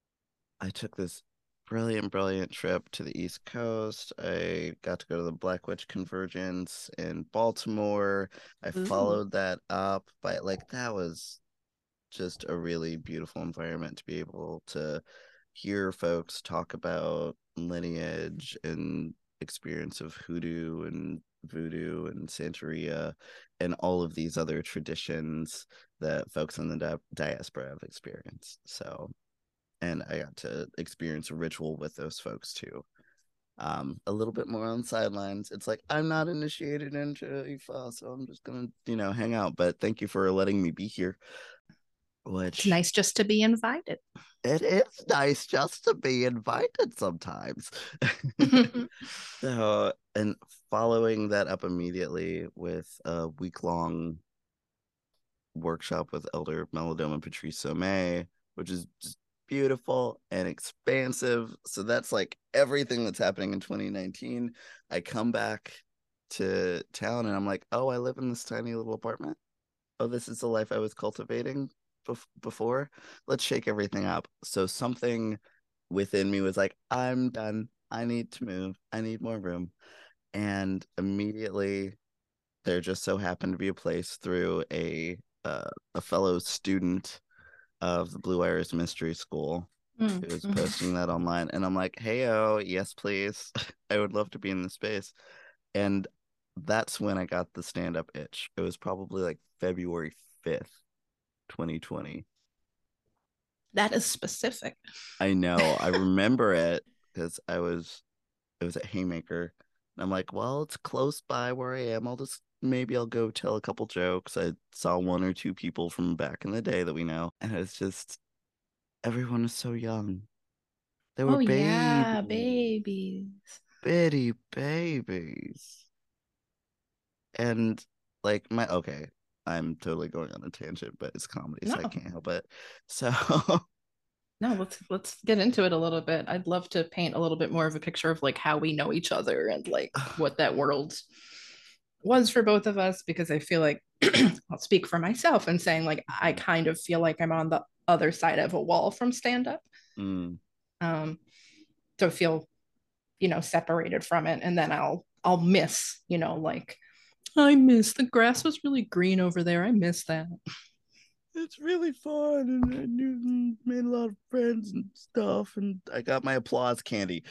I took this brilliant, brilliant trip to the East Coast. I got to go to the Black Witch Convergence in Baltimore. I Ooh. followed that up by like that was just a really beautiful environment to be able to hear folks talk about lineage and experience of hoodoo and voodoo and Santeria and all of these other traditions that folks in the di- diaspora have experienced. So, and I got to experience a ritual with those folks too. Um, a little bit more on the sidelines. It's like I'm not initiated into Ifa, so I'm just gonna, you know, hang out. But thank you for letting me be here. It's Which nice just to be invited. it is nice just to be invited sometimes. So, and following that up immediately with a week long workshop with Elder Melodoma Patrice Sommet, which is just beautiful and expansive. So that's like everything that's happening in twenty nineteen. I come back to town and I'm like, oh, I live in this tiny little apartment. Oh, this is the life I was cultivating bef- before. Let's shake everything up. So something within me was like, I'm done. I need to move. I need more room. And immediately there just so happened to be a place through a uh, a fellow student of the Blue Iris Mystery School Mm, who was mhm. posting that online, and I'm like, "Hey, oh, yes, please. I would love to be in the space." And that's when I got the stand up itch. It was probably like February fifth, twenty twenty. That is specific. I know. I remember it because I was it was at Haymaker. And I'm like, well, it's close by where I am. I'll just maybe I'll go tell a couple jokes. I saw one or two people from back in the day that we know. And it's just everyone is so young. They were Oh yeah, babies, babies. bitty babies. And like my okay, I'm totally going on a tangent, but it's comedy, so I No, can't help it. So no, let's let's get into it a little bit. I'd love to paint a little bit more of a picture of like how we know each other and like what that world was for both of us because I feel like I'll speak for myself and saying like I kind of feel like I'm on the other side of a wall from stand up. mm, Um, so feel, you know, separated from it and then I'll I'll miss, you know, like I miss the grass was really green over there. I miss that. it's really fun, and I knew, made a lot of friends and stuff, and I got my applause candy.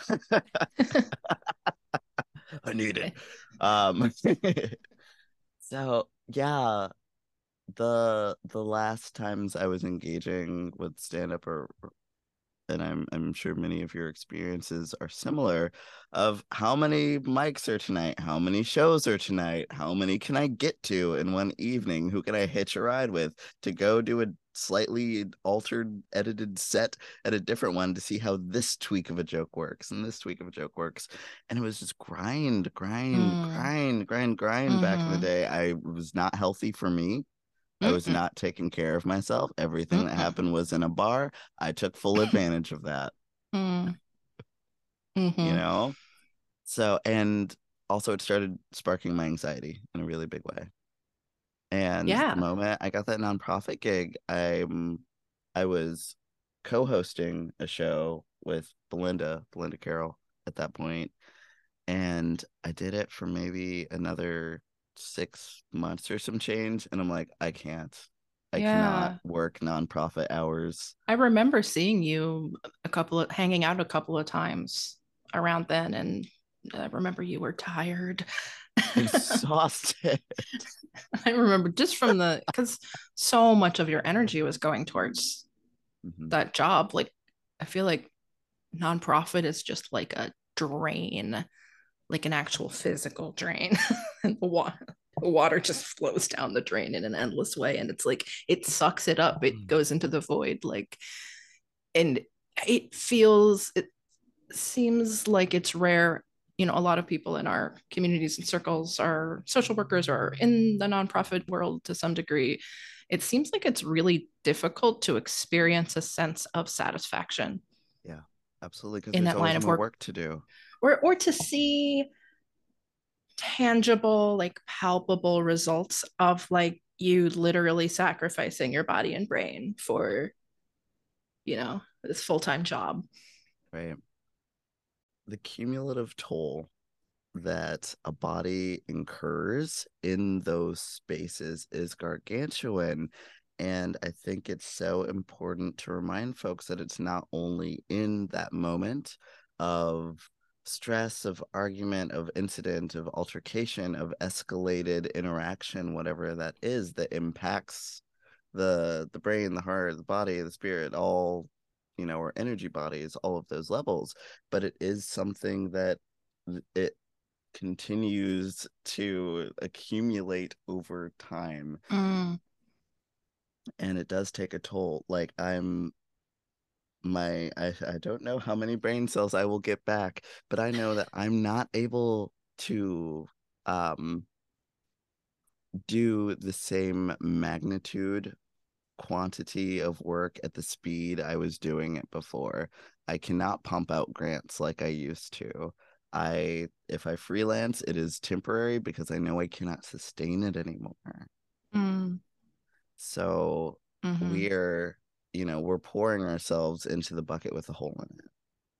I need it. Um, so yeah, the the last times I was engaging with stand up or and I'm I'm sure many of your experiences are similar, of how many mics are tonight, how many shows are tonight, how many can I get to in one evening, who can I hitch a ride with to go do a slightly altered edited set at a different one to see how this tweak of a joke works and this tweak of a joke works. And it was just grind, grind, Mm. grind, grind, grind back in the Mm-hmm. day. I was not healthy for me. I was Mm-mm. not taking care of myself. Everything that Mm-mm. happened was in a bar. I took full advantage of that, Mm. you Mm-hmm. know? So, and also it started sparking my anxiety in a really big way. And the Yeah. moment I got that nonprofit gig, I'm I was co-hosting a show with Belinda, Belinda Carroll at that point, and I did it for maybe another six months or some change, and I'm like, I can't. I cannot Yeah. work nonprofit hours. I remember seeing you a couple of hanging out a couple of times around then, and I remember you were tired. Exhausted. I remember just from the because so much of your energy was going towards Mhm. that job. Like, I feel like nonprofit is just like a drain, like an actual physical drain. And the water, the water just flows down the drain in an endless way. And it's like it sucks it up. It goes into the void. Like, and it feels, it seems like it's rare. You know, a lot of people in our communities and circles are social workers or in the nonprofit world to some degree. It seems like it's really difficult to experience a sense of satisfaction Yeah, absolutely. Because in there's that line always of more work, work to do. or or to see tangible, like palpable results of like you literally sacrificing your body and brain for, you know, this full-time job. Right. The cumulative toll that a body incurs in those spaces is gargantuan. And I think it's so important to remind folks that it's not only in that moment of stress, of argument, of incident, of altercation, of escalated interaction, whatever that is, that impacts the the brain, the heart, the body, the spirit, all, you know, or energy bodies, all of those levels. But it is something that it continues to accumulate over time, Mm, and it does take a toll. Like I'm my I, I don't know how many brain cells I will get back, but I know that I'm not able to um do the same magnitude quantity of work at the speed I was doing it before. I cannot pump out grants like I used to. I if I freelance, it is temporary because I know I cannot sustain it anymore. mm, So mm-hmm. we're, you know, we're pouring ourselves into the bucket with a hole in it.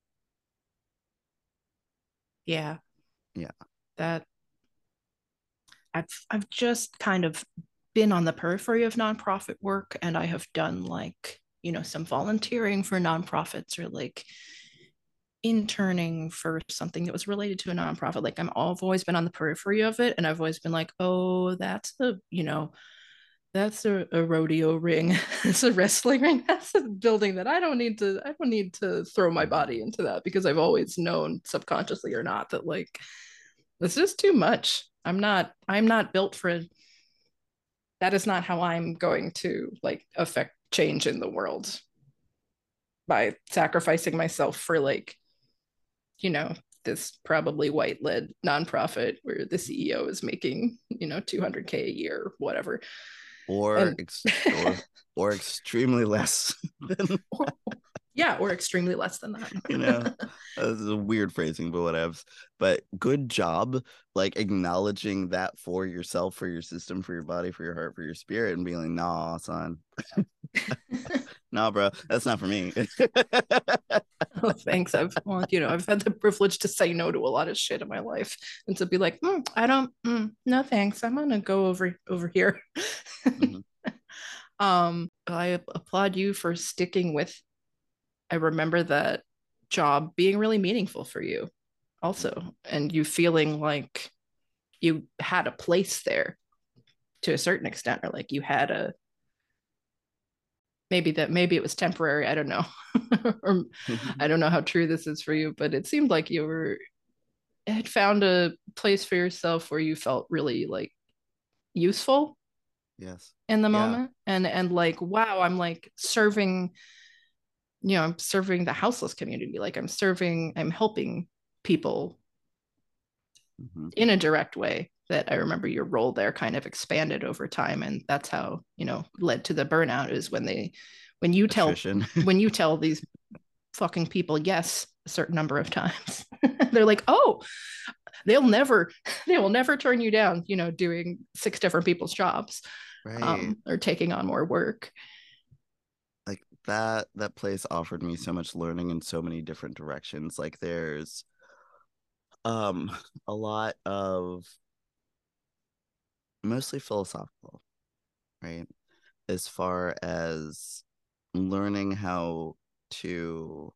Yeah, Yeah. that I've I've just kind of been on the periphery of nonprofit work, and I have done like, you know, some volunteering for nonprofits or like interning for something that was related to a nonprofit. Like I'm I've always been on the periphery of it, and I've always been like, oh, that's the, you know, that's a, a rodeo ring. It's a wrestling ring. That's a building that I don't need to I don't need to throw my body Mhm. into that because I've always known subconsciously or not that like this is too much. I'm not I'm not built for that is not how I'm going to like affect change in the world by sacrificing myself for like, you know, this probably white led nonprofit where the C E O is making, you know, two hundred K a year, whatever. Or And ex or or extremely less than, or, yeah, or extremely less than you know, that. this is a weird phrasing, but whatevs. But good job, like acknowledging that for yourself, for your system, for your body, for your heart, for your spirit, and being like, nah, son, nah, bro, that's not for me. Oh, thanks. I've, well, you know, I've had the privilege to say no to a lot of shit in my life, and to be like, mm, I don't, mm, no, thanks. I'm gonna go over over here. Mhm. um, I applaud you for sticking with. I remember that job being really meaningful for you, also, and you feeling like you had a place there to a certain extent, or like you had a maybe that maybe it was temporary. I don't know. Or I don't know how true this is for you, but it seemed like you were had found a place for yourself where you felt really like useful Yes. in the Yeah. moment, and and like wow, I'm like serving, you know, I'm serving the houseless community, like I'm serving, I'm helping people Hmm. in a direct way. That I remember your role there kind of expanded over time, and that's how, you know, led to the burnout, is when they when you tell Attrition. when you tell these fucking people yes a certain number of times. They're like, oh, they'll never they will never turn you down, you know, doing six different people's jobs, Right. um, or taking on more work. Like that that place offered me so much learning in so many different directions. Like there's um a lot of mostly philosophical, right? As far as learning how to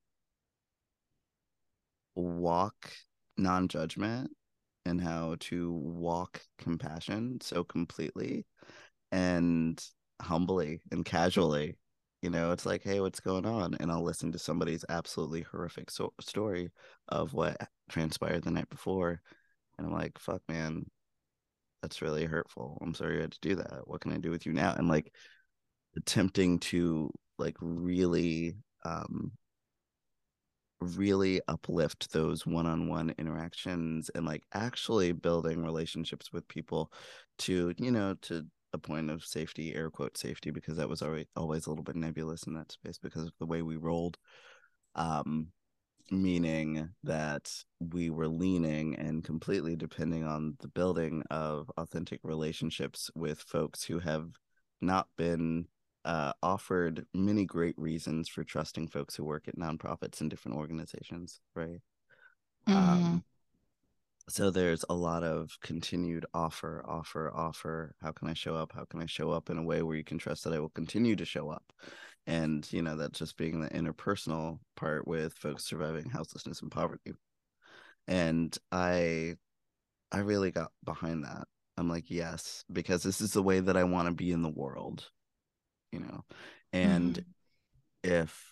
walk non-judgment and how to walk compassion so completely and humbly and casually. You know, it's like, hey, what's going on? And I'll listen to somebody's absolutely horrific so- story of what transpired the night before. And I'm like, fuck, man, that's really hurtful. I'm sorry you had to do that. What can I do with you now? And like attempting to like really um really uplift those one-on-one interactions and like actually building relationships with people to, you know, to a point of safety, air quote safety, because that was always always a little bit nebulous in that space because of the way we rolled. Um, Meaning that we were leaning and completely depending on the building of authentic relationships with folks who have not been uh, offered many great reasons for trusting folks who work at nonprofits and different organizations, right? Mm-hmm. Um, so there's a lot of continued offer, offer, offer. How can I show up? How can I show up in a way where you can trust that I will continue to show up? And, you know, that's just being the interpersonal part with folks surviving houselessness and poverty. And I I really got behind that. I'm like, yes, because this is the way that I want to be in the world, you know. And Mm-hmm. if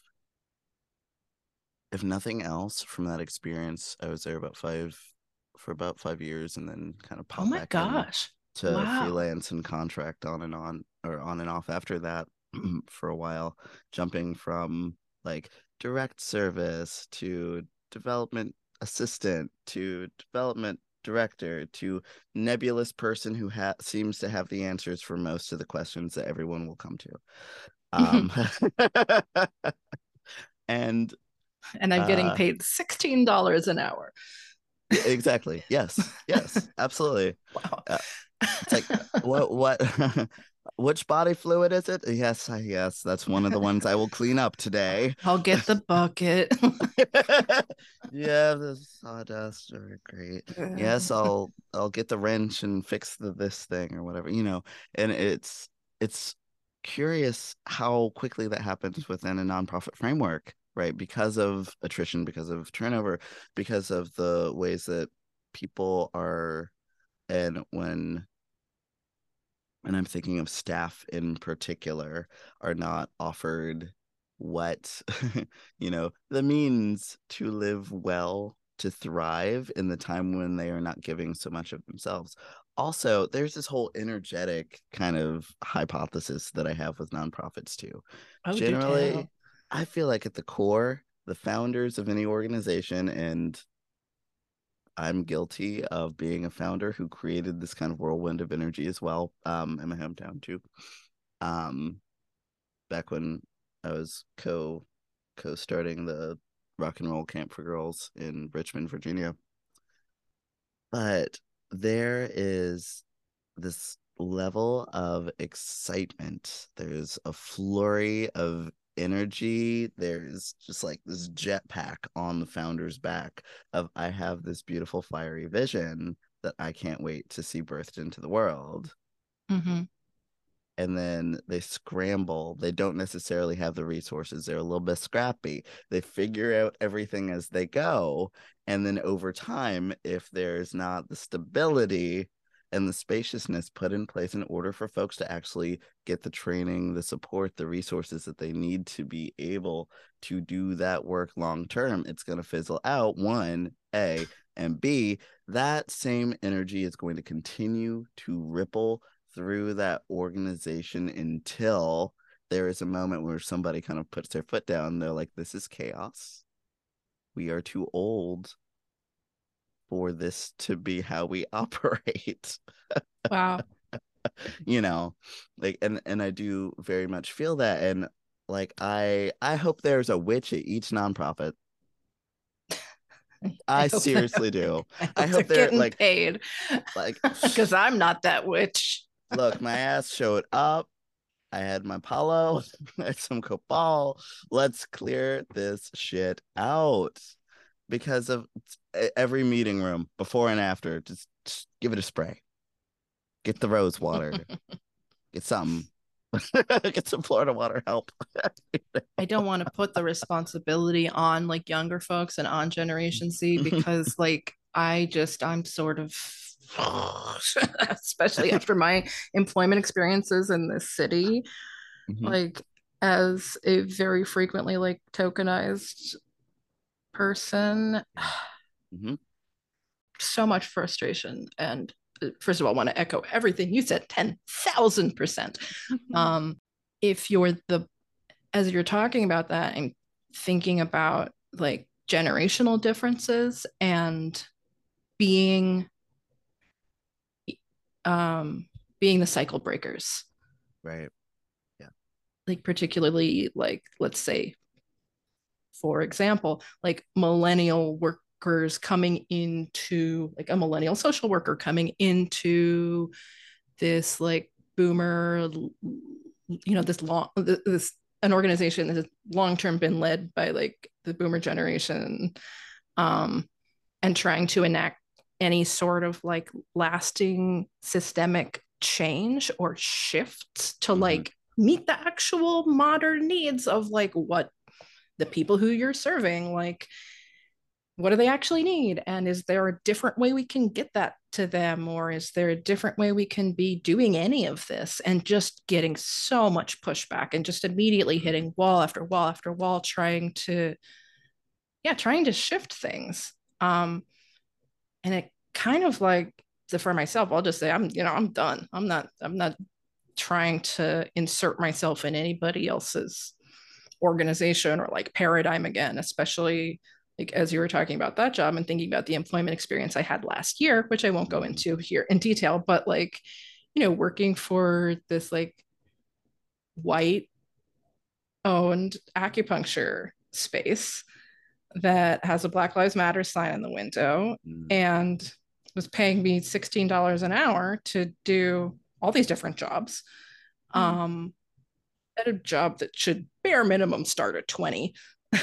if nothing else from that experience, I was there about five for about five years and then kind of Oh popped my back in gosh. to Wow. freelance and contract on and on or on and off after that for a while, jumping from like direct service to development assistant to development director to nebulous person who ha- seems to have the answers for most of the questions that everyone will come to. Um, and And I'm getting uh, paid sixteen dollars an hour. yeah, exactly. Yes. Yes. Absolutely. Wow. Uh, it's like what what which body fluid is it? Yes, I- yes, that's one of the ones I will clean up today. I'll get the bucket. Yeah, the sawdust are great. Yes, I'll I'll get the wrench and fix the this thing or whatever, you know. And it's it's curious how quickly that happens within a nonprofit framework, right? Because of attrition, because of turnover, because of the ways that people are and when and I'm thinking of staff in particular, are not offered what, you know, the means to live well, to thrive in the time when they are not giving so much of themselves. Also, there's this whole energetic kind of hypothesis that I have with nonprofits too. Oh, do Generally, tell. I feel like at the core, the founders of any organization, and I'm guilty of being a founder who created this kind of whirlwind of energy as well, um, in my hometown too. Um, Back when I was co co starting the rock and roll camp for girls in Richmond, Virginia. But there is this level of excitement. There's a flurry of energy. There's just like this jetpack on the founder's back of I have this beautiful fiery vision that I can't wait to see birthed into the world. Mm-hmm. And then they scramble. They don't necessarily have the resources. They're a little bit scrappy. They figure out everything as they go. And then over time, if there's not the stability and the spaciousness put in place in order for folks to actually get the training, the support, the resources that they need to be able to do that work long term, it's going to fizzle out, one, A, and B, that same energy is going to continue to ripple through that organization until there is a moment where somebody kind of puts their foot down. They're like, this is chaos. We are too old for this to be how we operate. Wow. You know, like, and and I do very much feel that. And like, i i hope there's a witch at each nonprofit. I I hope seriously they're, do. I I hope they're hope they're getting like paid like because I'm not that witch. look, my ass showed up. I had my palo. I had some copal. Let's clear this shit out. Because of every meeting room, before and after, just, just give it a spray. Get the rose water. Get some. Get some Florida water help. I don't want to put the responsibility on like younger folks and on Generation Z because like I just I'm sort of especially after my employment experiences in this city, Mhm. like as a very frequently like tokenized person, Yeah. Mhm. so much frustration. And uh, first of all, I want to echo everything you said ten thousand percent. Um, if you're the, as you're talking about that and thinking about like generational differences and being, um, being the cycle breakers, Right. Yeah. like particularly like, let's say, for example, like millennial workers coming into like a millennial social worker coming into this like boomer, you know, this long, this an organization that has long term been led by like the boomer generation, um, and trying to enact any sort of like lasting systemic change or shifts to Mm-hmm. like meet the actual modern needs of like what the people who you're serving like what do they actually need, and is there a different way we can get that to them, or is there a different way we can be doing any of this, and just getting so much pushback and just immediately hitting wall after wall after wall trying to yeah trying to shift things. um and it kind of like, so for myself I'll just say i'm you know i'm done. I'm not i'm not trying to insert myself in anybody else's organization or like paradigm again, especially like as you were talking about that job and thinking about the employment experience I had last year, which I won't go Mm-hmm. into here in detail, but like, you know, working for this like white owned acupuncture space that has a Black Lives Matter sign in the window Mm-hmm. and was paying me sixteen dollars an hour to do all these different jobs. Um, at a job that should bare minimum start at twenty.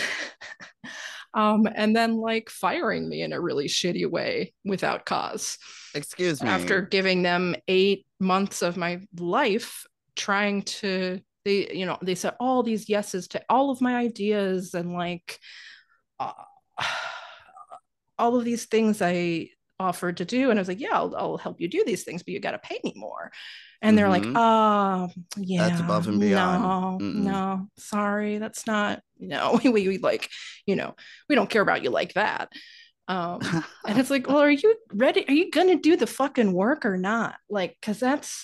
um, and then like firing me in a really shitty way without cause Excuse after me. giving them eight months of my life trying to, they you know they said all these yeses to all of my ideas and like uh, all of these things I offered to do. And I was like, yeah, I'll, I'll help you do these things, but you got to pay me more. And they're like, Mm-hmm. oh, That's yeah, above and beyond. no, Mm-mm. no, sorry. That's not, you know, we, we, we like, you know, we don't care about you like that. Um, and it's like, well, are you ready? Are you going to do the fucking work or not? Like, cause that's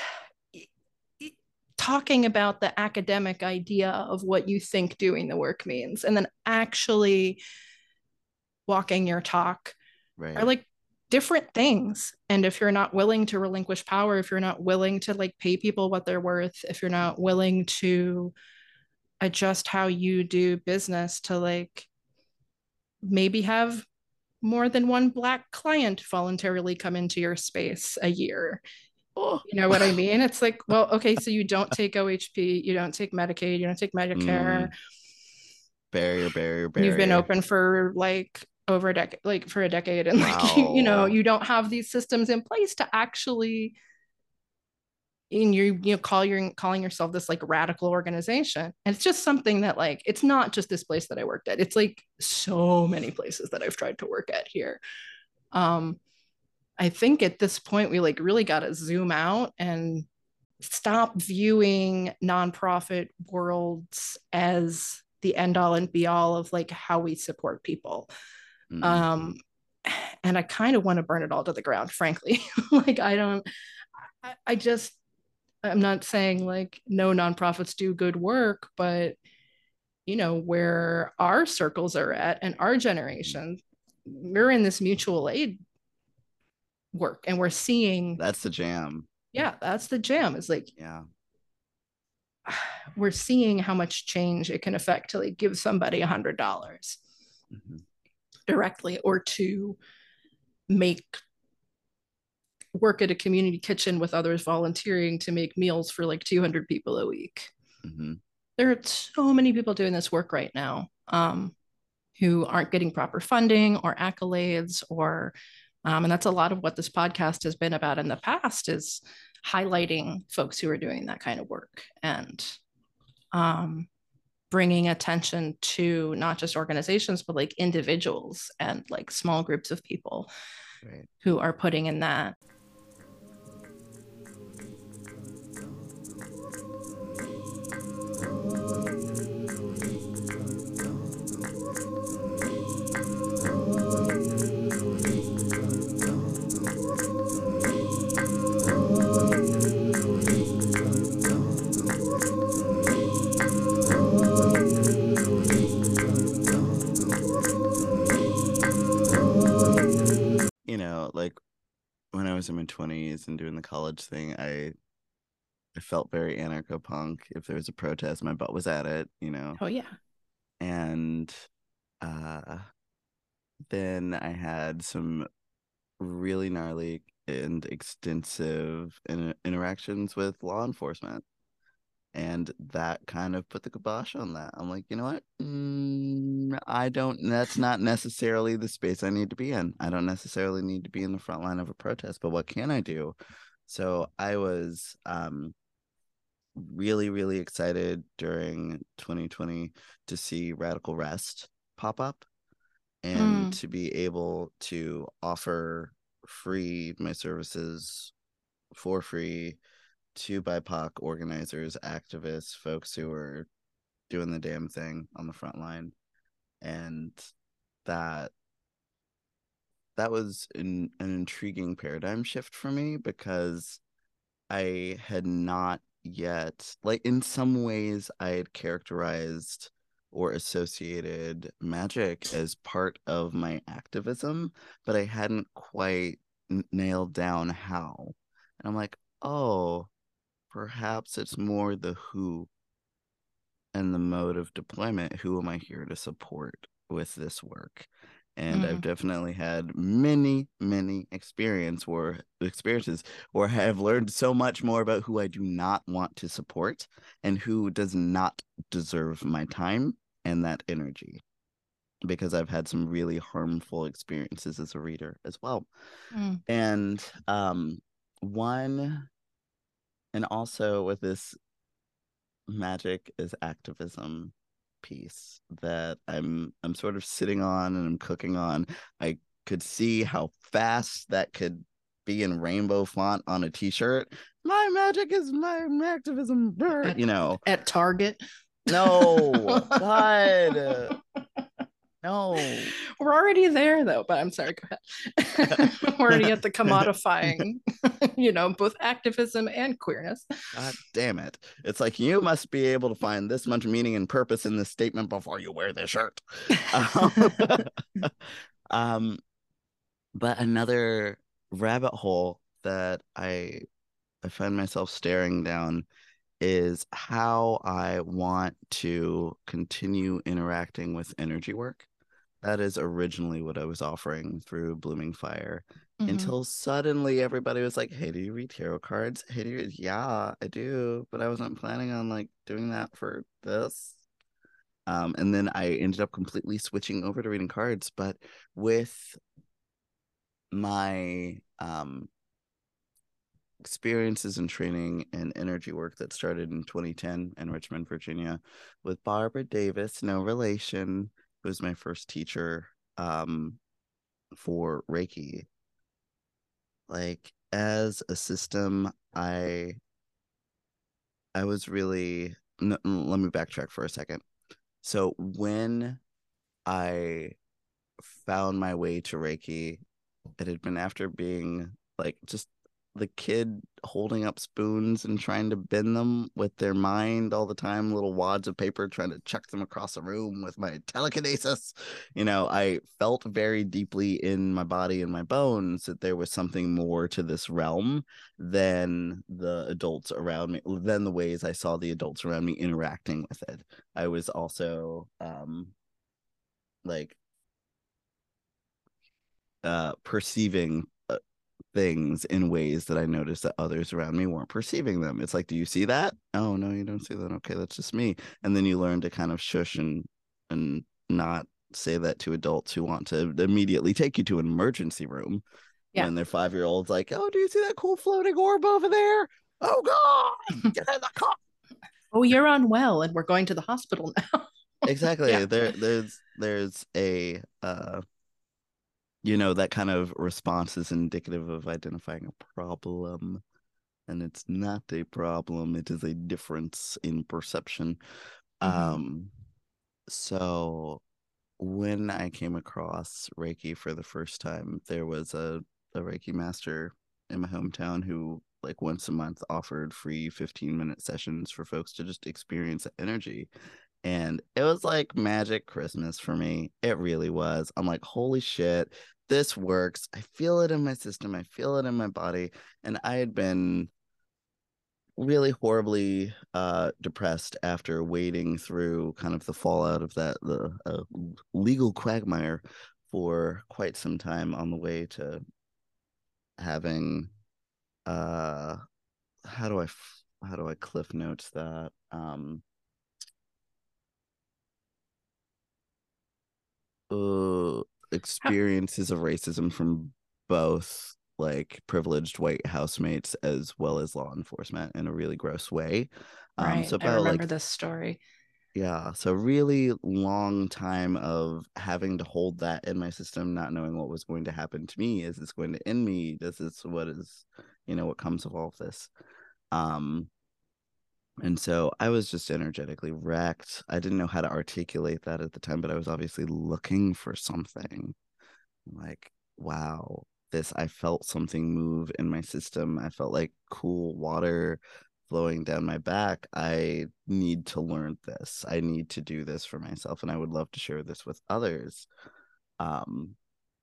talking about the academic idea of what you think doing the work means, and then actually walking your talk are Right. like different things. And if you're not willing to relinquish power, if you're not willing to like pay people what they're worth, if you're not willing to adjust how you do business to like maybe have more than one black client voluntarily come into your space a year. Oh. You know what I mean? It's like, well, okay, so you don't take O H P, you don't take Medicaid, you don't take Medicare. Mm. Barrier, barrier, You've been barrier. open for like over a decade, like for a decade, and like you, you know, Wow. you don't have these systems in place to actually, and you you know call your calling yourself this like radical organization. And it's just something that like it's not just this place that I worked at. It's like so many places that I've tried to work at here. Um, I think at this point we like really got to zoom out and stop viewing nonprofit worlds as the end all and be all of like how we support people. Mm-mm. Um, and I kind of want to burn it all to the ground, frankly. Like I don't, I, I just, I'm not saying like no nonprofits do good work, but you know where our circles are at and our generation, we're in this mutual aid work, and we're seeing, That's the jam. yeah, that's the jam. Is like Yeah. we're seeing how much change it can affect to like give somebody a hundred dollars Mm-hmm. directly, or to make work at a community kitchen with others volunteering to make meals for like two hundred people a week. Mm-hmm. There are so many people doing this work right now, um, who aren't getting proper funding or accolades, or um, and that's a lot of what this podcast has been about in the past, is highlighting folks who are doing that kind of work, and um, bringing attention to not just organizations but like individuals and like small groups of people Right. who are putting in that. You know, like when I was in my twenties and doing the college thing, I I felt very anarcho punk. If there was a protest, my butt was at it, you know. Oh yeah. And uh then I had some really gnarly and extensive in- interactions with law enforcement. And that kind of put the kibosh on that. I'm like, you know what? Mm, I don't, that's not necessarily the space I need to be in. I don't necessarily need to be in the front line of a protest, but what can I do? So I was um, really, really excited during twenty twenty to see Radical Rest pop up and Mm, to be able to offer free my services for free to B I P O C organizers, activists, folks who are doing the damn thing on the front line. And that that was an, an intriguing paradigm shift for me because I had not yet, like, in some ways, I had characterized or associated magic as part of my activism, but I hadn't quite n- nailed down how. And I'm like, oh, perhaps it's more the who and the mode of deployment. Who am I here to support with this work? And I've mm, definitely had many, many experience where experiences where I have learned so much more about who I do not want to support and who does not deserve my time and that energy. Because I've had some really harmful experiences as a reader as well. mm, And um one and also with this magic is activism piece that I'm I'm sort of sitting on and I'm cooking on. I could see how fast that could be in rainbow font on a t-shirt. My magic is my activism, at, you know. at Target. No, God, no. We're already there though, but I'm sorry, go ahead. We're already at the commodifying, you know, both activism and queerness. God damn it. It's like you must be able to find this much meaning and purpose in this statement before you wear this shirt. Um, um, but another rabbit hole that I I find myself staring down is how I want to continue interacting with energy work. That is originally what I was offering through Blooming Fire Mm-hmm. until suddenly everybody was like, "Hey, do you read tarot cards? Hey, do you?" Yeah, I do, but I wasn't planning on like doing that for this. Um, and then I ended up completely switching over to reading cards, but with my um experiences and training and energy work that started in twenty ten in Richmond, Virginia, with Barbara Davis, no relation, who was my first teacher um, for Reiki. like as a system, I I was really no, let me backtrack for a second. So when I found my way to Reiki, it had been after being like just the kid holding up spoons and trying to bend them with their mind all the time, little wads of paper, trying to chuck them across the room with my telekinesis. You know, I felt very deeply in my body and my bones that there was something more to this realm than the adults around me, than the ways I saw the adults around me interacting with it. I was also um like uh perceiving uh, things in ways that I noticed that others around me weren't perceiving them. It's like, do you see that? Oh no, you don't see that. Okay, that's just me. And then you learn to kind of shush and and not say that to adults who want to immediately take you to an emergency room Yeah. when their five year olds like, oh, do you see that cool floating orb over there? Oh God, get in the car. Oh, you're unwell and we're going to the hospital now. Yeah. Exactly. There there's there's a uh you know, that kind of response is indicative of identifying a problem. And it's not a problem, it is a difference in perception. Hmm. Um, so when I came across Reiki for the first time, there was a, a Reiki master in my hometown who like once a month offered free fifteen minute sessions for folks to just experience the energy. And it was like magic Christmas for me. It really was. I'm like, holy shit, this works. I feel it in my system. I feel it in my body. And I had been really horribly uh depressed after wading through kind of the fallout of that the uh, legal quagmire for quite some time on the way to having uh how do I how do I cliff notes that um uh How, experiences of racism from both like privileged white housemates as well as law enforcement in a really gross way. Um right. so I about remember like this story. Yeah, so really long time of having to hold that in my system, not knowing what was going to happen to me. Is this going to end me? This is what is, you know, what comes of all of this. Um, and so I was just energetically wrecked. I didn't know how to articulate that at the time, but I was obviously looking for something. Like, wow, this, I felt something move in my system. I felt like cool water flowing down my back. I need to learn this. I need to do this for myself, and I would love to share this with others. Um,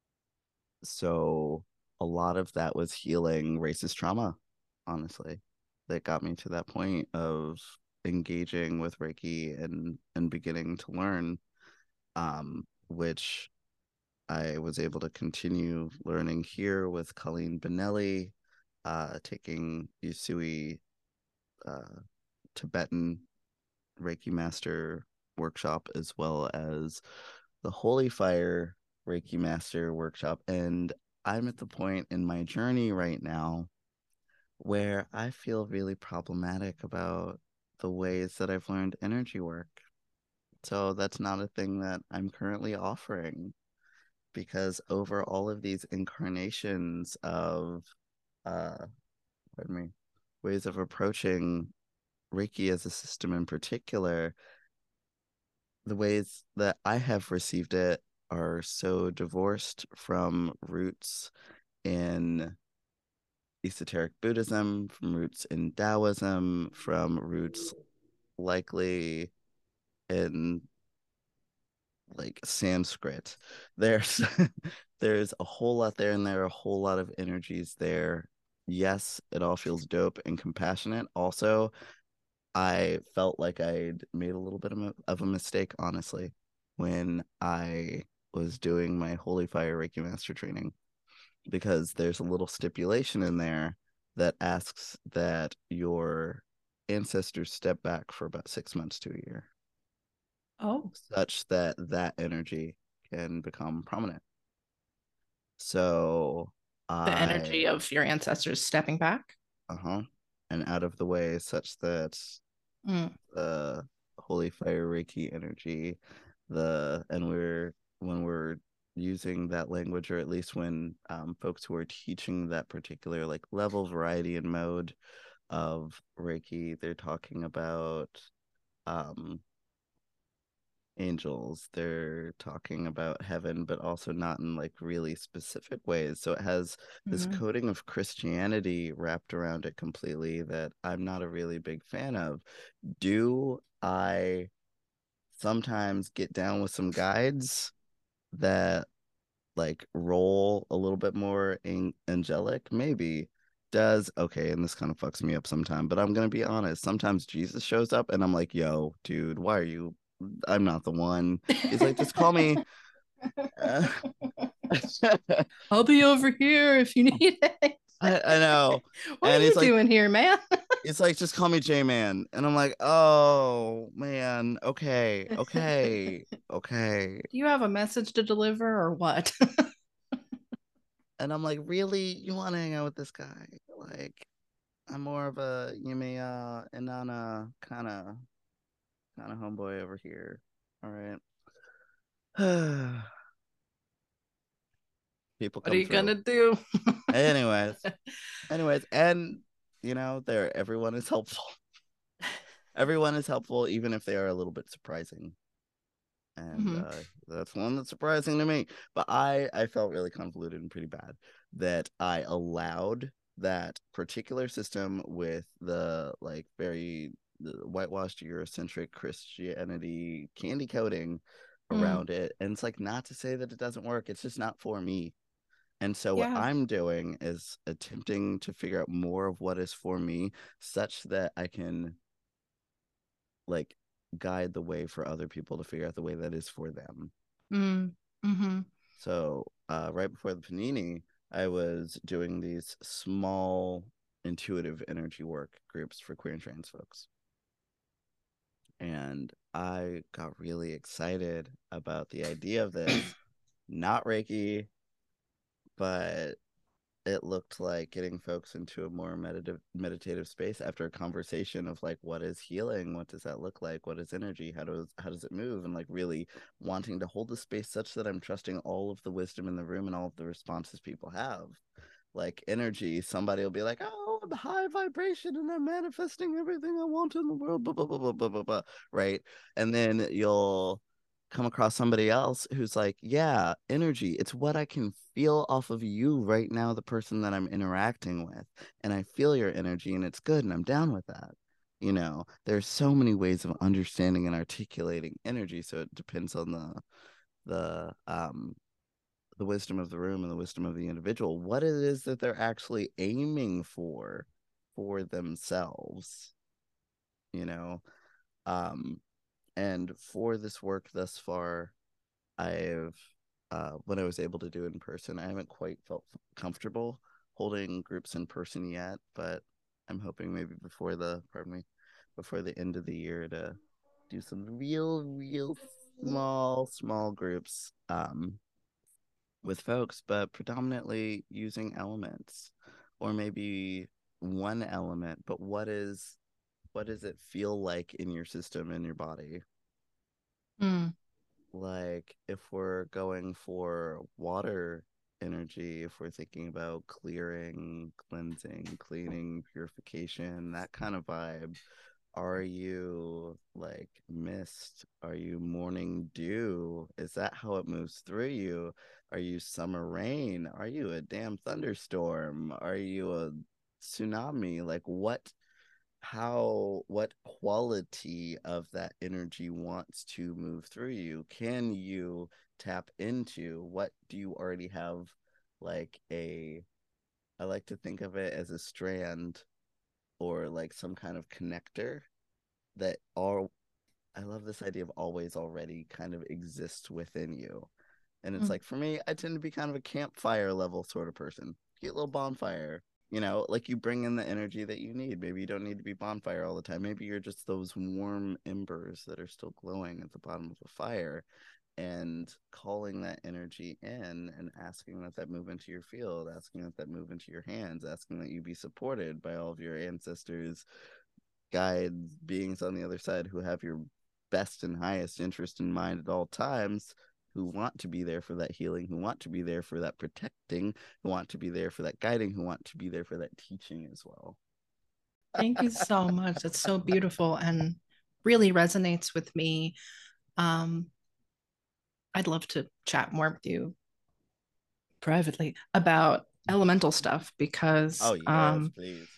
so a lot of that was healing racist trauma, honestly, that got me to that point of engaging with Reiki and and beginning to learn, um, which I was able to continue learning here with Colleen Benelli, uh, taking Usui uh, Tibetan Reiki Master workshop, as well as the Holy Fire Reiki Master workshop. And I'm at the point in my journey right now where I feel really problematic about the ways that I've learned energy work. So that's not a thing that I'm currently offering, because over all of these incarnations of uh pardon me ways of approaching Reiki as a system in particular, the ways that I have received it are so divorced from roots in esoteric Buddhism, from roots in Taoism, from roots likely in like Sanskrit. There's there's a whole lot there, and there are a whole lot of energies there. Yes, it all feels dope and compassionate. Also, I felt like I'd made a little bit of a, of a mistake, honestly, when I was doing my Holy Fire Reiki Master training, because there's a little stipulation in there that asks that your ancestors step back for about six months to a year, Oh, such that that energy can become prominent. So the energy I, of your ancestors stepping back. uh huh, and out of the way, such that Mm. the holy fire Reiki energy, the, and we're, when we're using that language, or at least when um, folks who are teaching that particular like level, variety, and mode of Reiki, they're talking about um, angels, they're talking about heaven, but also not in like really specific ways. So it has this Mhm. coating of Christianity wrapped around it completely that I'm not a really big fan of. Do I sometimes get down with some guides that like roll a little bit more an- angelic? Maybe. Does okay, and this kind of fucks me up sometime, but I'm gonna be honest. Sometimes Jesus shows up and I'm like, yo, dude, why are you? I'm not the one. He's like, just call me. Uh, I'll be over here if you need it. I, I know. What are And you he's like, doing here, man? it's like, just call me J Man. And I'm like, oh man, okay, okay, okay. Do you have a message to deliver or what? And I'm like, really? You want to hang out with this guy? Like, I'm more of a Yumiya Inanna kind of kind of homeboy over here. All right. People What are come you through. gonna do? Anyways, anyways, and you know, there everyone is helpful. Everyone is helpful, even if they are a little bit surprising. And Mhm. uh, that's one that's surprising to me. But I I felt really convoluted and pretty bad that I allowed that particular system with the like very the whitewashed Eurocentric Christianity candy coating Mm. around it. And it's like, not to say that it doesn't work, it's just not for me. And so what Yeah. I'm doing is attempting to figure out more of what is for me, such that I can like guide the way for other people to figure out the way that is for them. Mm. Mhm. So uh, right before the panini, I was doing these small intuitive energy work groups for queer and trans folks. And I got really excited about the idea of this. Not Reiki, but it looked like getting folks into a more meditative meditative space after a conversation of like, what is healing, what does that look like, what is energy, how does how does it move, and like really wanting to hold the space such that I'm trusting all of the wisdom in the room and all of the responses people have. Like energy, somebody will be like, oh, I'm high vibration and I'm manifesting everything I want in the world, blah blah blah blah blah blah, blah. Right? And then you'll come across somebody else who's like, yeah, energy, it's what I can feel off of you right now, the person that I'm interacting with. And I feel your energy and it's good and I'm down with that. You know, there's so many ways of understanding and articulating energy. So it depends on the the um the wisdom of the room and the wisdom of the individual, what it is that they're actually aiming for for themselves, you know. Um and for this work thus far, I've uh, when I was able to do it in person, I haven't quite felt comfortable holding groups in person yet, but I'm hoping maybe before the pardon me, before the end of the year to do some real, real small, small groups um, with folks, but predominantly using elements, or maybe one element. But what is what does it feel like in your system, in your body? Mm. Like if we're going for water energy, if we're thinking about clearing, cleansing, cleaning, purification, that kind of vibe, are you like mist? Are you morning dew? Is that how it moves through you? Are you summer rain? Are you a damn thunderstorm? Are you a tsunami? Like what how what quality of that energy wants to move through you? Can you tap into what do you already have, like a I like to think of it as a strand or like some kind of connector that all I love this idea of always already kind of exists within you. And it's Mm. like for me, I tend to be kind of a campfire level sort of person. Get a little bonfire, you know, like you bring in the energy that you need. Maybe you don't need to be bonfire all the time. Maybe you're just those warm embers that are still glowing at the bottom of a fire, and calling that energy in and asking that that move into your field, asking that that move into your hands, asking that you be supported by all of your ancestors, guides, beings on the other side who have your best and highest interest in mind at all times, who want to be there for that healing, who want to be there for that protecting, who want to be there for that guiding, who want to be there for that teaching as well. Thank you so much. It's so beautiful and really resonates with me. Um, I'd love to chat more with you privately about elemental stuff because Oh, yes, um, please.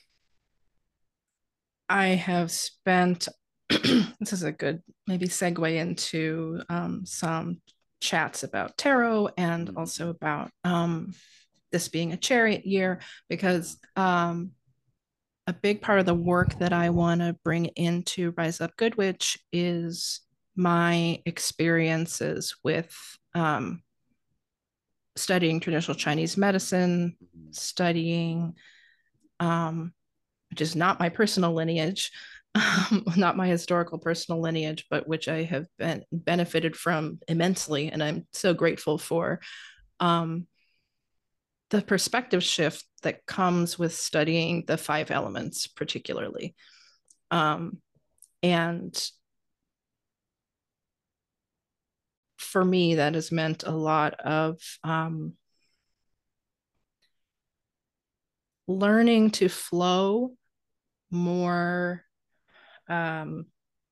I have spent, this is a good maybe segue into um, some chats about tarot and also Mm-hmm. about um, this being a chariot year Yeah. because um, a big part of the work that I want to bring into Rise Up Good Witch is my experiences with um, studying traditional Chinese medicine, Mm-hmm. studying, um, which is not my personal lineage, um, not my historical personal lineage, but which I have been benefited from immensely, and I'm so grateful for. Um, the perspective shift that comes with studying the five elements, particularly. Um, and for me, that has meant a lot of um, learning to flow more um,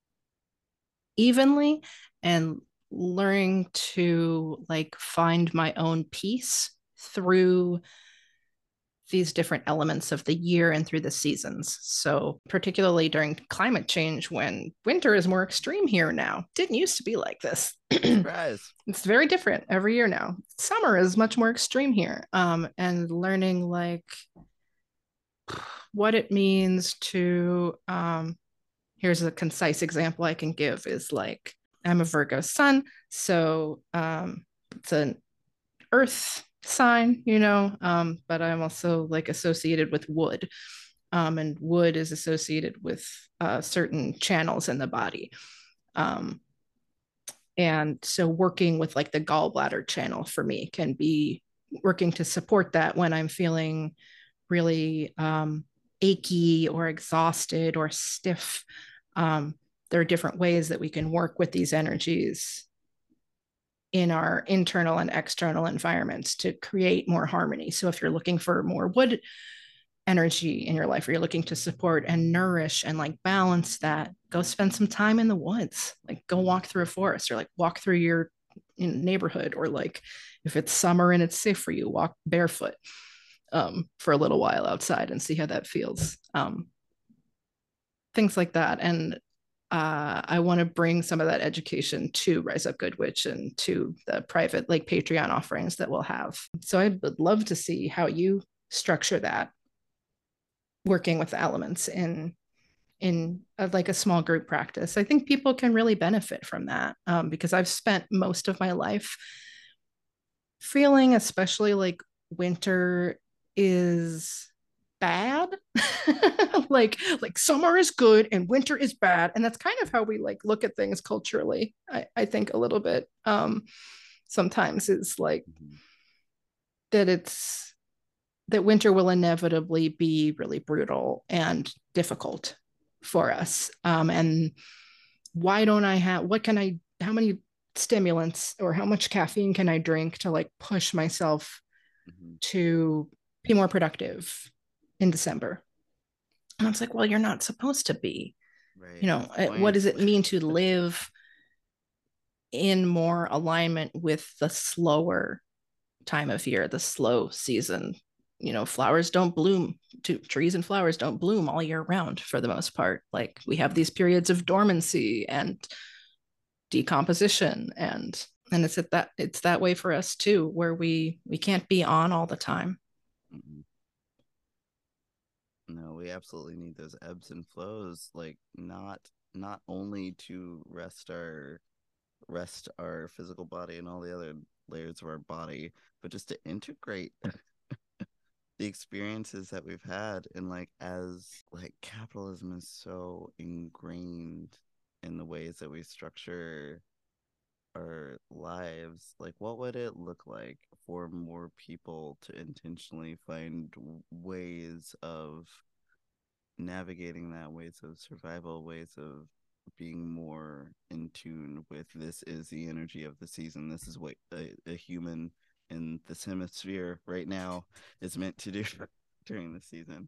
evenly and learning to like find my own peace through these different elements of the year and through the seasons. So, particularly during climate change, when winter is more extreme here now, didn't used to be like this. Surprise. It's very different every year now. Summer is much more extreme here, um, and learning like what it means to. Um, here's a concise example I can give: is like I'm a Virgo sun, so um, it's an earth sign, you know, um, but I'm also like associated with wood. Um, and wood is associated with uh, certain channels in the body. Um, and so working with like the gallbladder channel for me can be working to support that when I'm feeling really um, achy or exhausted or stiff. Um, there are different ways that we can work with these energies in our internal and external environments to create more harmony. So if you're looking for more wood energy in your life, or you're looking to support and nourish and like balance that, go spend some time in the woods, like go walk through a forest or like walk through your neighborhood, or like if it's summer and it's safe for you, walk barefoot um, for a little while outside and see how that feels. Um, things like that. And uh, I want to bring some of that education to Rise Up Good Witch and to the private like Patreon offerings that we'll have. So I would love to see how you structure that, working with the elements in in a, like a small group practice. I think people can really benefit from that um, because I've spent most of my life feeling, especially like winter is bad. like like summer is good and winter is bad, and that's kind of how we like look at things culturally. I, I think a little bit um sometimes is like Mm-hmm. that it's that winter will inevitably be really brutal and difficult for us. Um, and why don't I have, what can I, how many stimulants or how much caffeine can I drink to like push myself Mm-hmm. to be more productive in December? And I was like, well, you're not supposed to be. You Right. know, That's the uh, what point. does it mean to live in more alignment with the slower time of year, the slow season? You know, flowers don't bloom, to, trees and flowers don't bloom all year round for the most part. Like we have Mm-hmm. these periods of dormancy and decomposition, and and it's at that it's that way for us too, where we we can't be on all the time. Mm-hmm. No, we absolutely need those ebbs and flows, like not not only to rest our rest our physical body and all the other layers of our body, but just to integrate the experiences that we've had. And like as like capitalism is so ingrained in the ways that we structure our lives, like what would it look like for more people to intentionally find ways of navigating that, ways of survival, ways of being more in tune with this is the energy of the season. This is what a, a human in this hemisphere right now is meant to do during the season.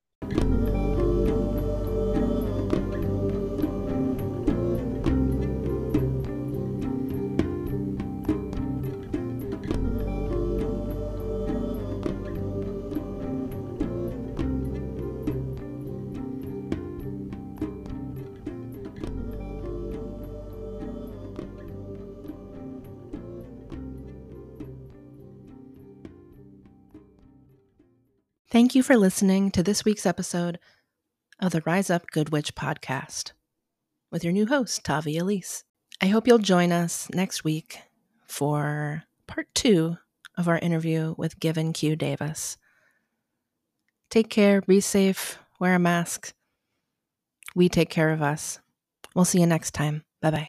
Thank you for listening to this week's episode of the Rise Up Good Witch podcast with your new host, Tavi Elise. I hope you'll join us next week for part two of our interview with Given Q Davis. Take care, be safe, wear a mask. We take care of us. We'll see you next time. Bye-bye.